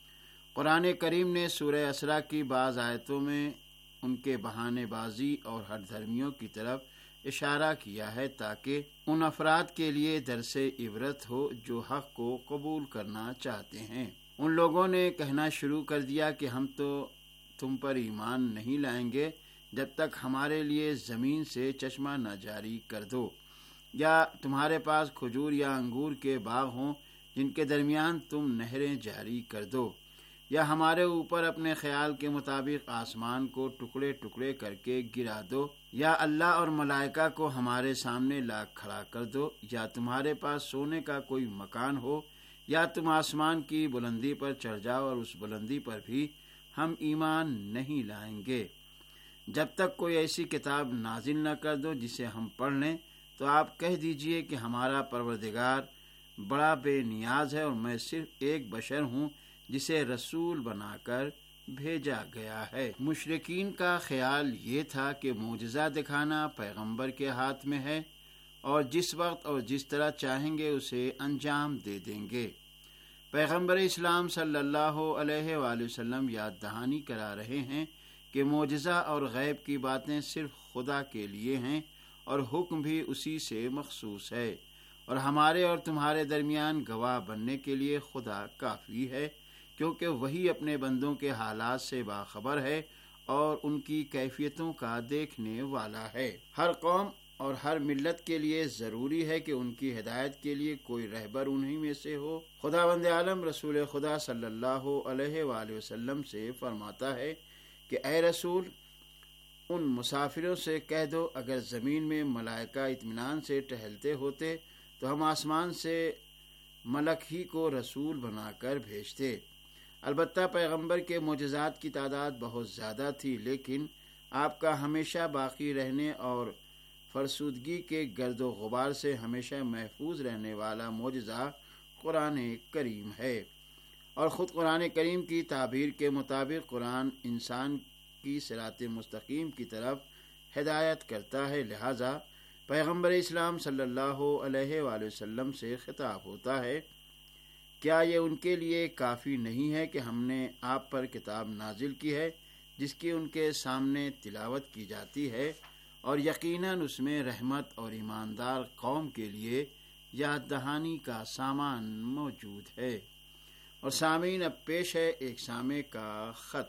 Speaker 10: قرآن کریم نے سورہ اسراء کی بعض آیتوں میں ان کے بہانے بازی اور ہر دھرمیوں کی طرف اشارہ کیا ہے تاکہ ان افراد کے لیے درس عبرت ہو جو حق کو قبول کرنا چاہتے ہیں۔ ان لوگوں نے کہنا شروع کر دیا کہ ہم تو تم پر ایمان نہیں لائیں گے جب تک ہمارے لیے زمین سے چشمہ نہ جاری کر دو، یا تمہارے پاس کھجور یا انگور کے باغ ہوں جن کے درمیان تم نہریں جاری کر دو، یا ہمارے اوپر اپنے خیال کے مطابق آسمان کو ٹکڑے ٹکڑے کر کے گرا دو، یا اللہ اور ملائکہ کو ہمارے سامنے لا کھڑا کر دو، یا تمہارے پاس سونے کا کوئی مکان ہو، یا تم آسمان کی بلندی پر چڑھ جاؤ اور اس بلندی پر بھی ہم ایمان نہیں لائیں گے۔ جب تک کوئی ایسی کتاب نازل نہ کر دو جسے ہم پڑھ لیں تو آپ کہہ دیجئے کہ ہمارا پروردگار بڑا بے نیاز ہے اور میں صرف ایک بشر ہوں جسے رسول بنا کر بھیجا گیا ہے۔ مشرکین کا خیال یہ تھا کہ معجزہ دکھانا پیغمبر کے ہاتھ میں ہے اور جس وقت اور جس طرح چاہیں گے اسے انجام دے دیں گے۔ پیغمبر اسلام صلی اللہ علیہ وآلہ وسلم یاد دہانی کرا رہے ہیں کہ معجزہ اور غیب کی باتیں صرف خدا کے لیے ہیں اور حکم بھی اسی سے مخصوص ہے، اور ہمارے اور تمہارے درمیان گواہ بننے کے لیے خدا کافی ہے، کیونکہ وہی اپنے بندوں کے حالات سے باخبر ہے اور ان کی کیفیتوں کا دیکھنے والا ہے۔ ہر قوم اور ہر ملت کے لیے ضروری ہے کہ ان کی ہدایت کے لیے کوئی رہبر انہی میں سے ہو۔ خداوند عالم رسول خدا صلی اللہ علیہ وآلہ وسلم سے فرماتا ہے کہ اے رسول، ان مسافروں سے کہہ دو اگر زمین میں ملائکہ اطمینان سے ٹہلتے ہوتے تو ہم آسمان سے ملک ہی کو رسول بنا کر بھیجتے۔ البتہ پیغمبر کے معجزات کی تعداد بہت زیادہ تھی، لیکن آپ کا ہمیشہ باقی رہنے اور فرسودگی کے گرد و غبار سے ہمیشہ محفوظ رہنے والا معجزہ قرآن کریم ہے، اور خود قرآن کریم کی تعبیر کے مطابق قرآن انسان کی صراط مستقیم کی طرف ہدایت کرتا ہے۔ لہذا پیغمبر اسلام صلی اللہ علیہ وآلہ وسلم سے خطاب ہوتا ہے، کیا یہ ان کے لیے کافی نہیں ہے کہ ہم نے آپ پر کتاب نازل کی ہے جس کی ان کے سامنے تلاوت کی جاتی ہے، اور یقیناً اس میں رحمت اور ایماندار قوم کے لیے یاد دہانی کا سامان موجود ہے۔ اور سامعین اب پیش ہے ایک سامع کا خط۔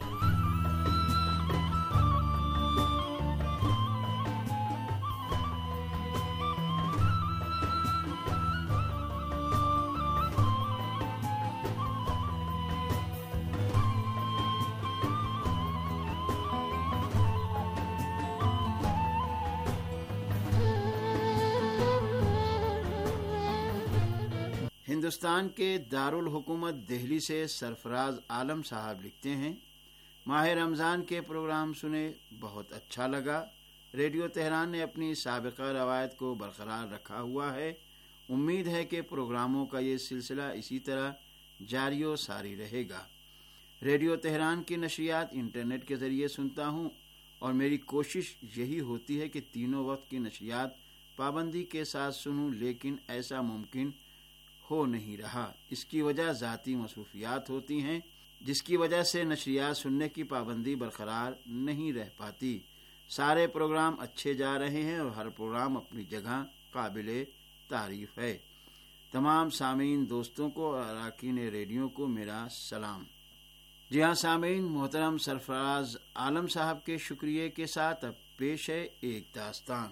Speaker 10: ہندوستان کے دارالحکومت دہلی سے سرفراز عالم صاحب لکھتے ہیں، ماہ رمضان کے پروگرام سنے بہت اچھا لگا۔ ریڈیو تہران نے اپنی سابقہ روایت کو برقرار رکھا ہوا ہے۔ امید ہے کہ پروگراموں کا یہ سلسلہ اسی طرح جاری و ساری رہے گا۔ ریڈیو تہران کی نشریات انٹرنیٹ کے ذریعے سنتا ہوں اور میری کوشش یہی ہوتی ہے کہ تینوں وقت کی نشریات پابندی کے ساتھ سنوں، لیکن ایسا ممکن ہو نہیں رہا۔ اس کی وجہ ذاتی مصروفیات ہوتی ہیں، جس کی وجہ سے نشریات سننے کی پابندی برقرار نہیں رہ پاتی۔ سارے پروگرام اچھے جا رہے ہیں اور ہر پروگرام اپنی جگہ قابل تعریف ہے۔ تمام سامعین دوستوں کو اور اراکین ریڈیو کو میرا سلام۔ جی ہاں سامعین، محترم سرفراز عالم صاحب کے شکریہ کے ساتھ اب پیش ہے ایک داستان۔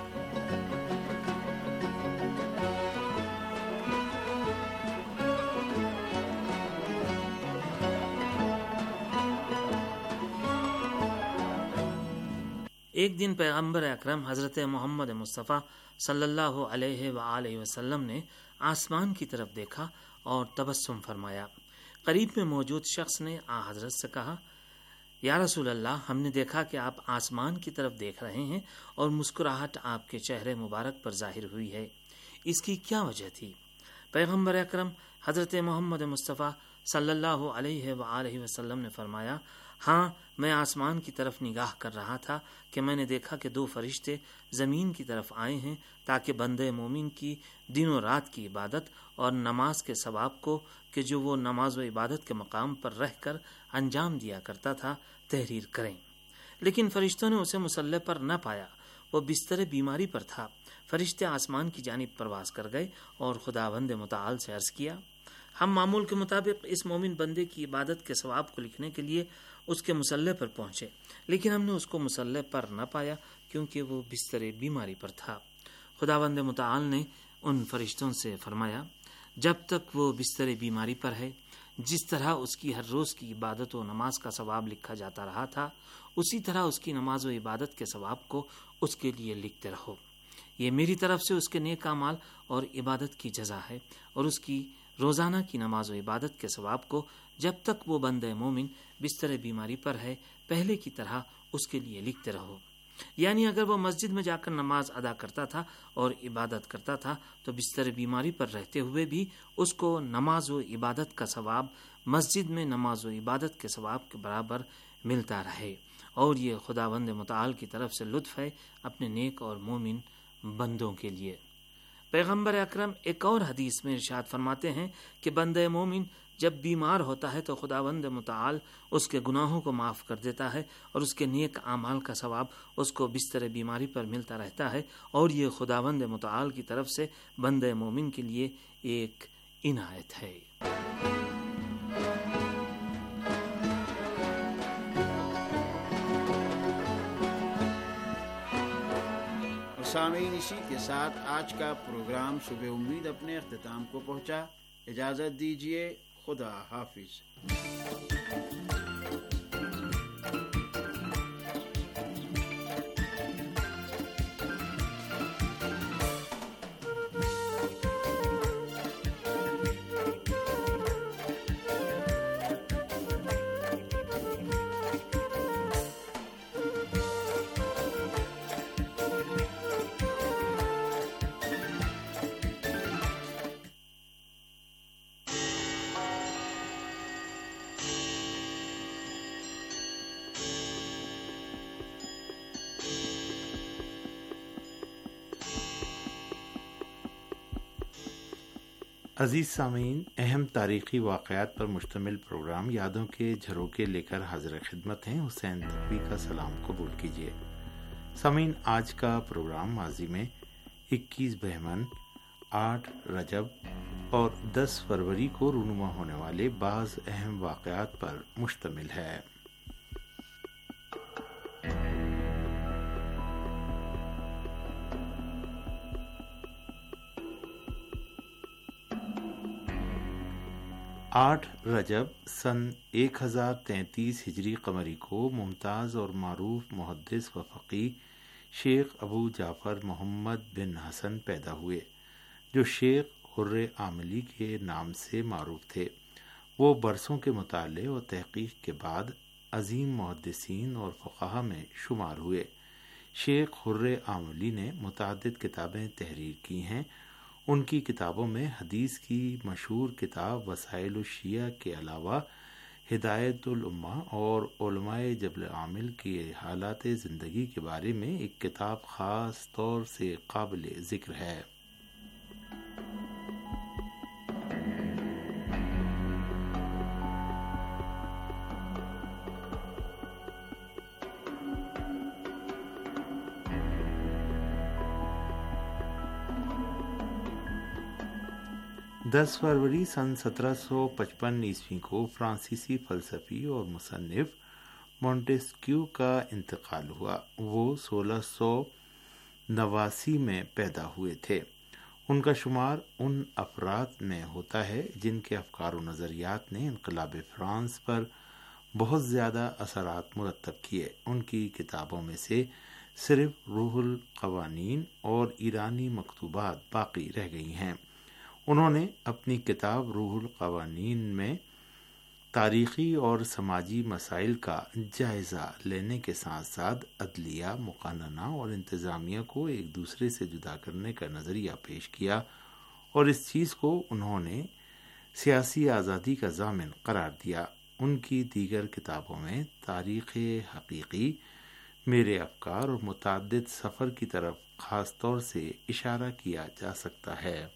Speaker 11: ایک دن پیغمبر اکرم حضرت محمد مصطفیٰ صلی اللہ علیہ وآلہ وسلم نے آسمان کی طرف دیکھا اور تبسم فرمایا۔ قریب میں موجود شخص نے آن حضرت سے کہا، یا رسول اللہ، ہم نے دیکھا کہ آپ آسمان کی طرف دیکھ رہے ہیں اور مسکراہٹ آپ کے چہرے مبارک پر ظاہر ہوئی ہے، اس کی کیا وجہ تھی؟ پیغمبر اکرم حضرت محمد مصطفیٰ صلی اللہ علیہ وآلہ وسلم نے فرمایا، ہاں، میں آسمان کی طرف نگاہ کر رہا تھا کہ میں نے دیکھا کہ دو فرشتے زمین کی طرف آئے ہیں تاکہ بندے مومن کی دن و رات کی عبادت اور نماز کے ثواب کو کہ جو وہ نماز و عبادت کے مقام پر رہ کر انجام دیا کرتا تھا تحریر کریں۔ لیکن فرشتوں نے اسے مسلح پر نہ پایا، وہ بستر بیماری پر تھا۔ فرشتے آسمان کی جانب پرواز کر گئے اور خداوند متعال سے عرض کیا، ہم معمول کے مطابق اس مومن بندے کی عبادت کے ثواب کو لکھنے کے لیے اس کے مسلح پر پہنچے، لیکن ہم نے اس کو مسلح پر نہ پایا کیونکہ وہ بستر بیماری پر تھا۔ خداوند متعال نے ان فرشتوں سے فرمایا، جب تک وہ بستر بیماری پر ہے، جس طرح اس کی ہر روز کی عبادت و نماز کا ثواب لکھا جاتا رہا تھا، اسی طرح اس کی نماز و عبادت کے ثواب کو اس کے لیے لکھتے رہو۔ یہ میری طرف سے اس کے نیک اعمال اور عبادت کی جزا ہے، اور اس کی روزانہ کی نماز و عبادت کے ثواب کو جب تک وہ بندہ مومن بستر بیماری پر ہے پہلے کی طرح اس کے لیے لکھتے رہو۔ یعنی اگر وہ مسجد میں جا کر نماز ادا کرتا تھا اور عبادت کرتا تھا تو بستر بیماری پر رہتے ہوئے بھی اس کو نماز و عبادت کا ثواب مسجد میں نماز و عبادت کے ثواب کے برابر ملتا رہے، اور یہ خداوند متعال کی طرف سے لطف ہے اپنے نیک اور مومن بندوں کے لیے۔ پیغمبر اکرم ایک اور حدیث میں ارشاد فرماتے ہیں کہ بندہ مومن جب بیمار ہوتا ہے تو خداوند متعال اس کے گناہوں کو معاف کر دیتا ہے اور اس کے نیک اعمال کا ثواب اس کو بستر بیماری پر ملتا رہتا ہے، اور یہ خداوند متعال کی طرف سے بندہ مومن کے لیے ایک عنایت ہے۔
Speaker 10: سامعین، اسی کے ساتھ آج کا پروگرام صبح امید اپنے اختتام کو پہنچا۔ اجازت دیجیے، خدا حافظ۔
Speaker 4: عزیز سامعین، اہم تاریخی واقعات پر مشتمل پروگرام یادوں کے جھروکے لے کر حاضر خدمت ہیں۔ حسین تقوی کا سلام قبول کیجیے۔ سامعین، آج کا پروگرام ماضی میں اکیس بہمن آٹھ رجب اور دس فروری کو رونما ہونے والے بعض اہم واقعات پر مشتمل ہے۔ آٹھ رجب سن ایک ہزار تینتیس ہجری قمری کو ممتاز اور معروف محدث و فقیہ شیخ ابو جعفر محمد بن حسن پیدا ہوئے، جو شیخ حر عاملی کے نام سے معروف تھے۔ وہ برسوں کے مطالعے اور تحقیق کے بعد عظیم محدثین اور فقہا میں شمار ہوئے۔ شیخ حر عاملی نے متعدد کتابیں تحریر کی ہیں۔ ان کی کتابوں میں حدیث کی مشہور کتاب وسائل الشیعہ کے علاوہ ہدایت الامہ اور علماء جبل عامل کے حالات زندگی کے بارے میں ایک کتاب خاص طور سے قابل ذکر ہے۔ دس فروری سن سترہ سو پچپن عیسوی کو فرانسیسی فلسفی اور مصنف مونٹیسکیو کا انتقال ہوا۔ وہ سولہ سو نواسی میں پیدا ہوئے تھے۔ ان کا شمار ان افراد میں ہوتا ہے جن کے افکار و نظریات نے انقلاب فرانس پر بہت زیادہ اثرات مرتب کیے۔ ان کی کتابوں میں سے صرف روح القوانین اور ایرانی مکتوبات باقی رہ گئی ہیں۔ انہوں نے اپنی کتاب روح القوانین میں تاریخی اور سماجی مسائل کا جائزہ لینے کے ساتھ ساتھ عدلیہ، مقننہ اور انتظامیہ کو ایک دوسرے سے جدا کرنے کا نظریہ پیش کیا، اور اس چیز کو انہوں نے سیاسی آزادی کا ضامن قرار دیا۔ ان کی دیگر کتابوں میں تاریخ حقیقی، میرے افکار اور متعدد سفر کی طرف خاص طور سے اشارہ کیا جا سکتا ہے۔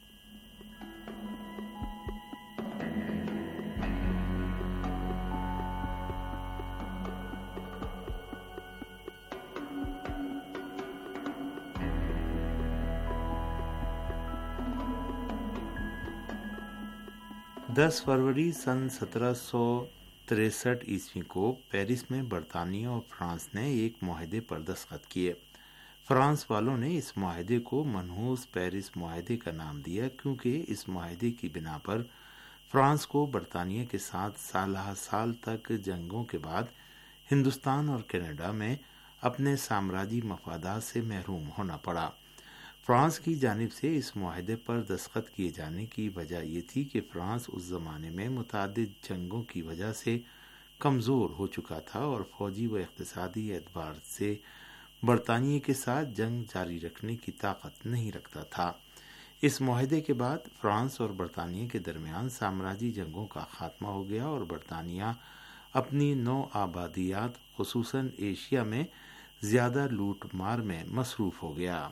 Speaker 4: دس فروری سن سترہ سو تریسٹھ عیسوی کو پیرس میں برطانیہ اور فرانس نے ایک معاہدے پر دستخط کیے۔ فرانس والوں نے اس معاہدے کو منحوس پیرس معاہدے کا نام دیا، کیونکہ اس معاہدے کی بنا پر فرانس کو برطانیہ کے ساتھ سالہ سال تک جنگوں کے بعد ہندوستان اور کینیڈا میں اپنے سامراجی مفادات سے محروم ہونا پڑا۔ فرانس کی جانب سے اس معاہدے پر دستخط کیے جانے کی وجہ یہ تھی کہ فرانس اس زمانے میں متعدد جنگوں کی وجہ سے کمزور ہو چکا تھا اور فوجی و اقتصادی اعتبار سے برطانیہ کے ساتھ جنگ جاری رکھنے کی طاقت نہیں رکھتا تھا۔ اس معاہدے کے بعد فرانس اور برطانیہ کے درمیان سامراجی جنگوں کا خاتمہ ہو گیا اور برطانیہ اپنی نو آبادیات خصوصاً ایشیا میں زیادہ لوٹ مار میں مصروف ہو گیا۔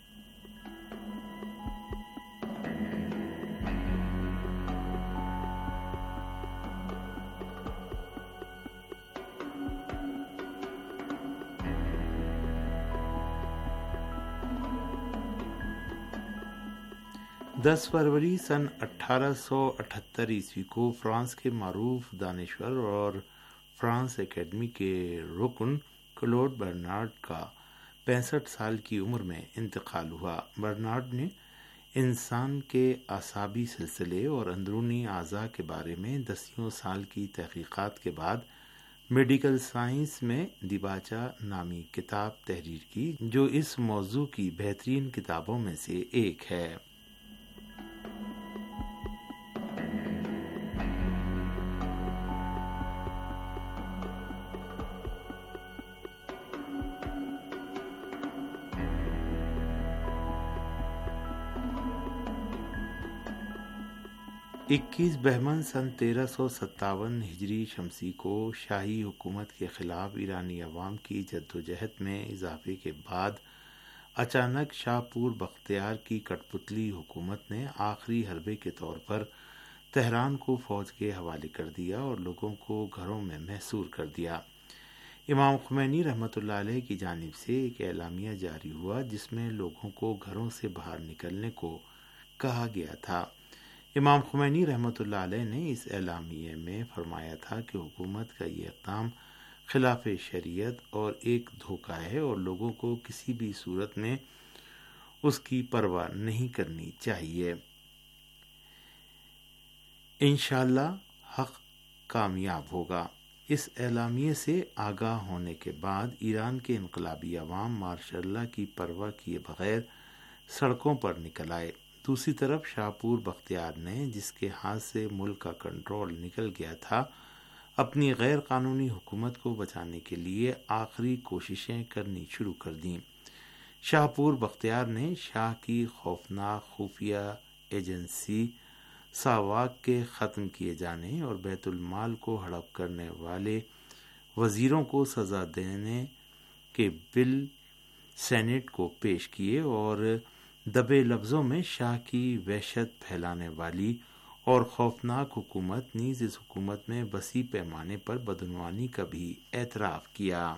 Speaker 4: دس فروری سن اٹھارہ سو اٹھہتر عیسوی کو فرانس کے معروف دانشور اور فرانس اکیڈمی کے رکن کلوڈ برنارڈ کا پینسٹھ سال کی عمر میں انتقال ہوا۔ برنارڈ نے انسان کے اعصابی سلسلے اور اندرونی اعضاء کے بارے میں دسیوں سال کی تحقیقات کے بعد میڈیکل سائنس میں دیباچہ نامی کتاب تحریر کی، جو اس موضوع کی بہترین کتابوں میں سے ایک ہے۔ اکیس بہمن سن تیرہ سو ستاون ہجری شمسی کو شاہی حکومت کے خلاف ایرانی عوام کی جدوجہد میں اضافے کے بعد اچانک شاہ پور بختیار کی کٹ پتلی حکومت نے آخری حربے کے طور پر تہران کو فوج کے حوالے کر دیا اور لوگوں کو گھروں میں محصور کر دیا۔ امام خمینی رحمۃ اللہ علیہ کی جانب سے ایک اعلامیہ جاری ہوا جس میں لوگوں کو گھروں سے باہر نکلنے کو کہا گیا تھا۔ امام خمینی رحمۃ اللہ علیہ نے اس اعلامیے میں فرمایا تھا کہ حکومت کا یہ اقدام خلاف شریعت اور ایک دھوکہ ہے اور لوگوں کو کسی بھی صورت میں اس کی پرواہ نہیں کرنی چاہیے۔ انشاءاللہ حق کامیاب ہوگا۔ اس اعلامیے سے آگاہ ہونے کے بعد ایران کے انقلابی عوام ماشاء اللہ کی پرواہ کیے بغیر سڑکوں پر نکل آئے۔ دوسری طرف شاہپور بختیار نے، جس کے ہاتھ سے ملک کا کنٹرول نکل گیا تھا، اپنی غیر قانونی حکومت کو بچانے کے لیے آخری کوششیں کرنی شروع کر دیں۔ شاہپور بختیار نے شاہ کی خوفناک خفیہ ایجنسی ساواک کے ختم کیے جانے اور بیت المال کو ہڑپ کرنے والے وزیروں کو سزا دینے کے بل سینٹ کو پیش کیے اور دبے لفظوں میں شاہ کی وحشت پھیلانے والی اور خوفناک حکومت نیز اس حکومت میں وسیع پیمانے پر بدعنوانی کا بھی اعتراف کیا۔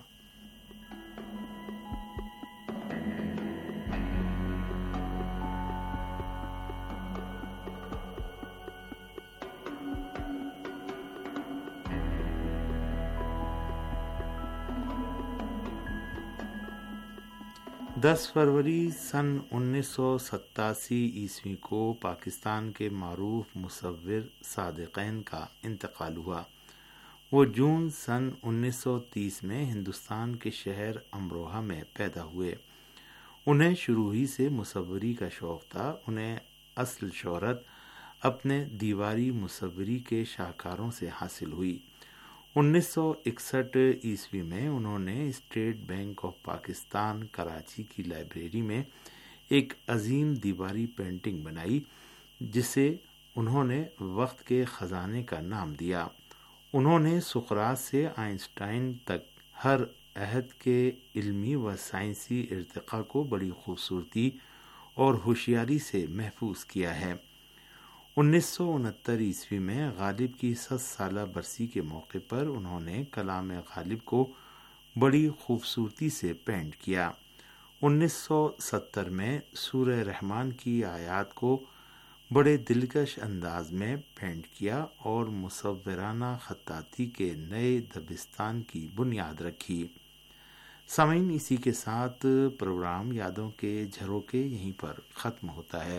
Speaker 4: دس فروری سن انیس سو ستاسی عیسوی کو پاکستان کے معروف مصور صادقین کا انتقال ہوا۔ وہ جون سن انیس سو تیس میں ہندوستان کے شہر امروہہ میں پیدا ہوئے۔ انہیں شروع ہی سے مصوری کا شوق تھا۔ انہیں اصل شہرت اپنے دیواری مصوری کے شاہکاروں سے حاصل ہوئی۔ انیس سو اکسٹھ عیسوی میں انہوں نے state bank of Pakistan Karachi کی لائبریری میں ایک عظیم دیواری پینٹنگ بنائی جسے انہوں نے وقت کے خزانے کا نام دیا۔ انہوں نے سقراط سے آئنسٹائن تک ہر عہد کے علمی و سائنسی ارتقاء کو بڑی خوبصورتی اور ہوشیاری سے محفوظ کیا ہے۔ انیس سو انہتر عیسوی میں غالب کی ست سالہ برسی کے موقع پر انہوں نے کلام غالب کو بڑی خوبصورتی سے پینٹ کیا۔ انیس سو ستر میں سورہ رحمان کی آیات کو بڑے دلکش انداز میں پینٹ کیا اور مصورانہ خطاطی کے نئے دبستان کی بنیاد رکھی۔ سامعین، اسی کے ساتھ پروگرام یادوں کے جھروکے یہیں پر ختم ہوتا ہے۔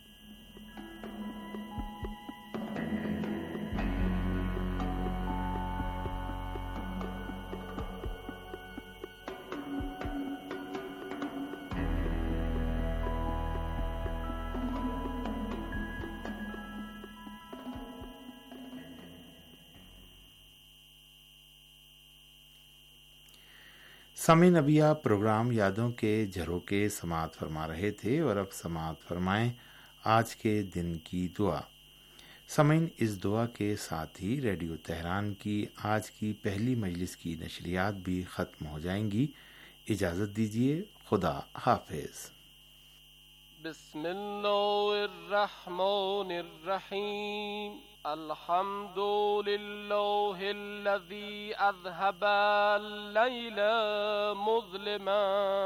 Speaker 4: سامعین، ابھی آپ پروگرام یادوں کے جھروکے سماعت فرما رہے تھے اور اب سماعت فرمائیں آج کے دن کی دعا۔ سامعین، اس دعا کے ساتھ ہی ریڈیو تہران کی آج کی پہلی مجلس کی نشریات بھی ختم ہو جائیں گی۔ اجازت دیجیے، خدا حافظ۔
Speaker 12: بسم اللہ الرحمن الرحیم۔ الحمد للہ الذی اذهب اللیل مظلما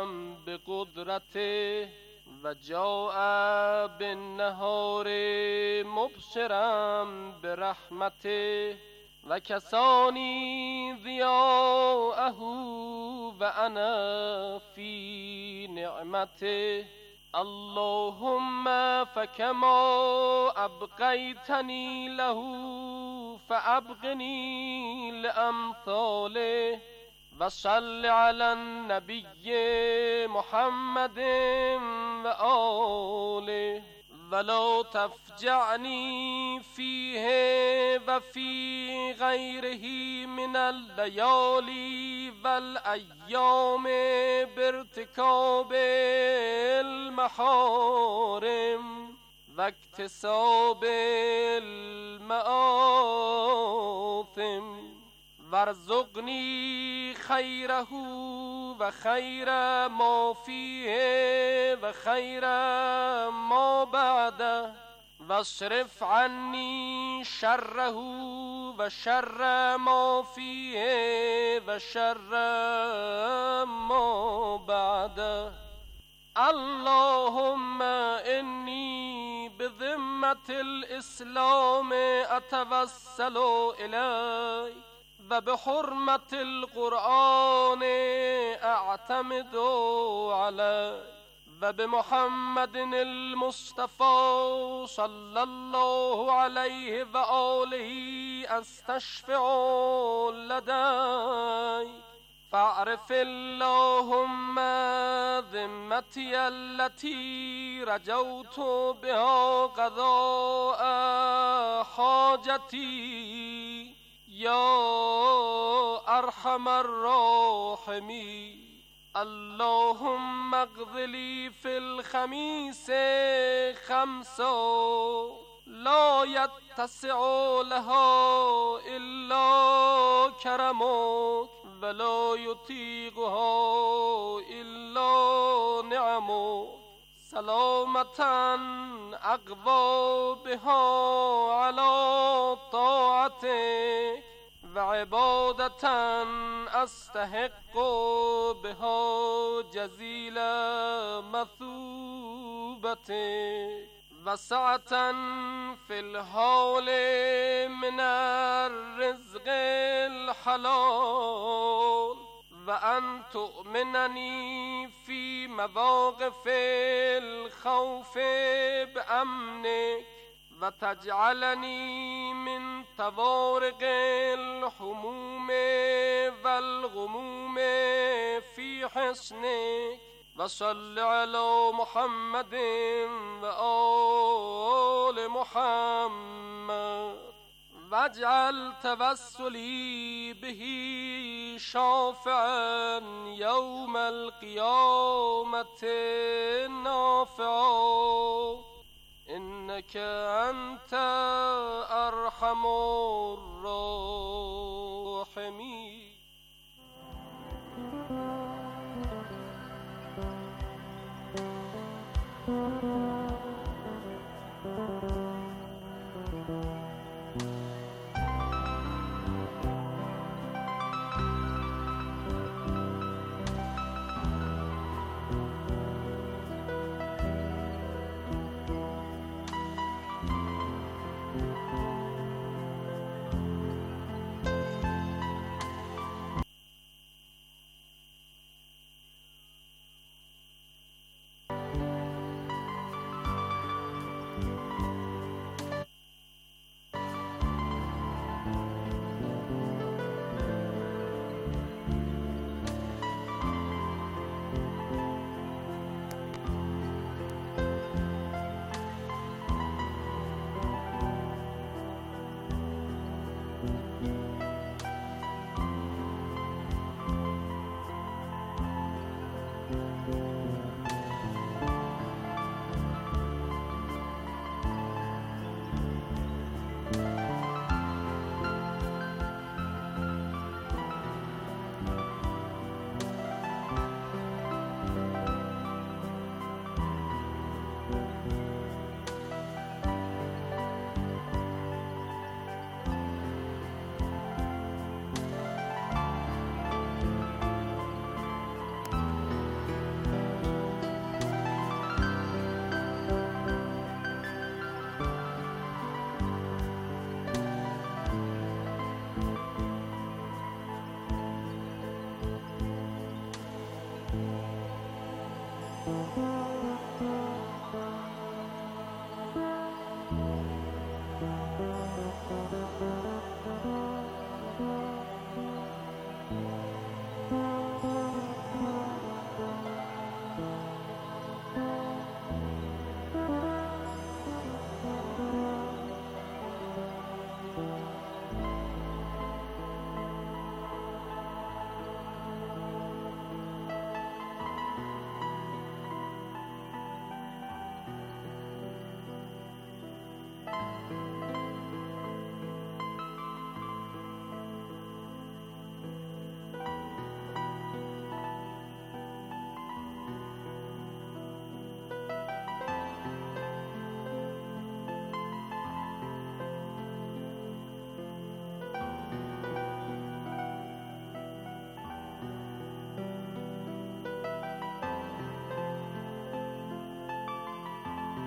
Speaker 12: بقدرته وجاء بالنهار مبصرا برحمته وکسانی ضیاءه وانا فی نعمته اللهم فكما أبقيتني له فأبقني لأمثاله وصل على النبي محمد وآله ولا تفجعني فيه وفي غيره من الليالي والأيام بارتكاب المحارم واكتساب المآثم وارزقني خيره وخير ما فيه وخير ما بعده واصرف عني شره وشر ما فيه وشر ما بعده اللهم إني بحرمة الإسلام أتوسل إليك وبحرمة القرآن أعتمد عليك وبمحمد المصطفى صلى الله عليه وآله أستشفع لديك فاعرف اللهم ذمتي التي رجوت بها قضاء حاجتي يا أرحم الراحمين. اللهم اقض لي في الخميس خمسا لا يتسع لها إلا كرمك ولا يطيقها إلا نعمك سلامة أقوى بها على طاعتك وعبادة أستحق بها جزيل مثوبتك وسعة في الحال من الرزق الحلال وأن تؤمنني في مواقف الخوف بأمنك وتجعلني من طوارق الحموم والغموم في حسنك وصل على محمد وآل محمد واجعل توسلي به شافعا يوم القيامة نافعا إنك أنت أرحم الراحمين.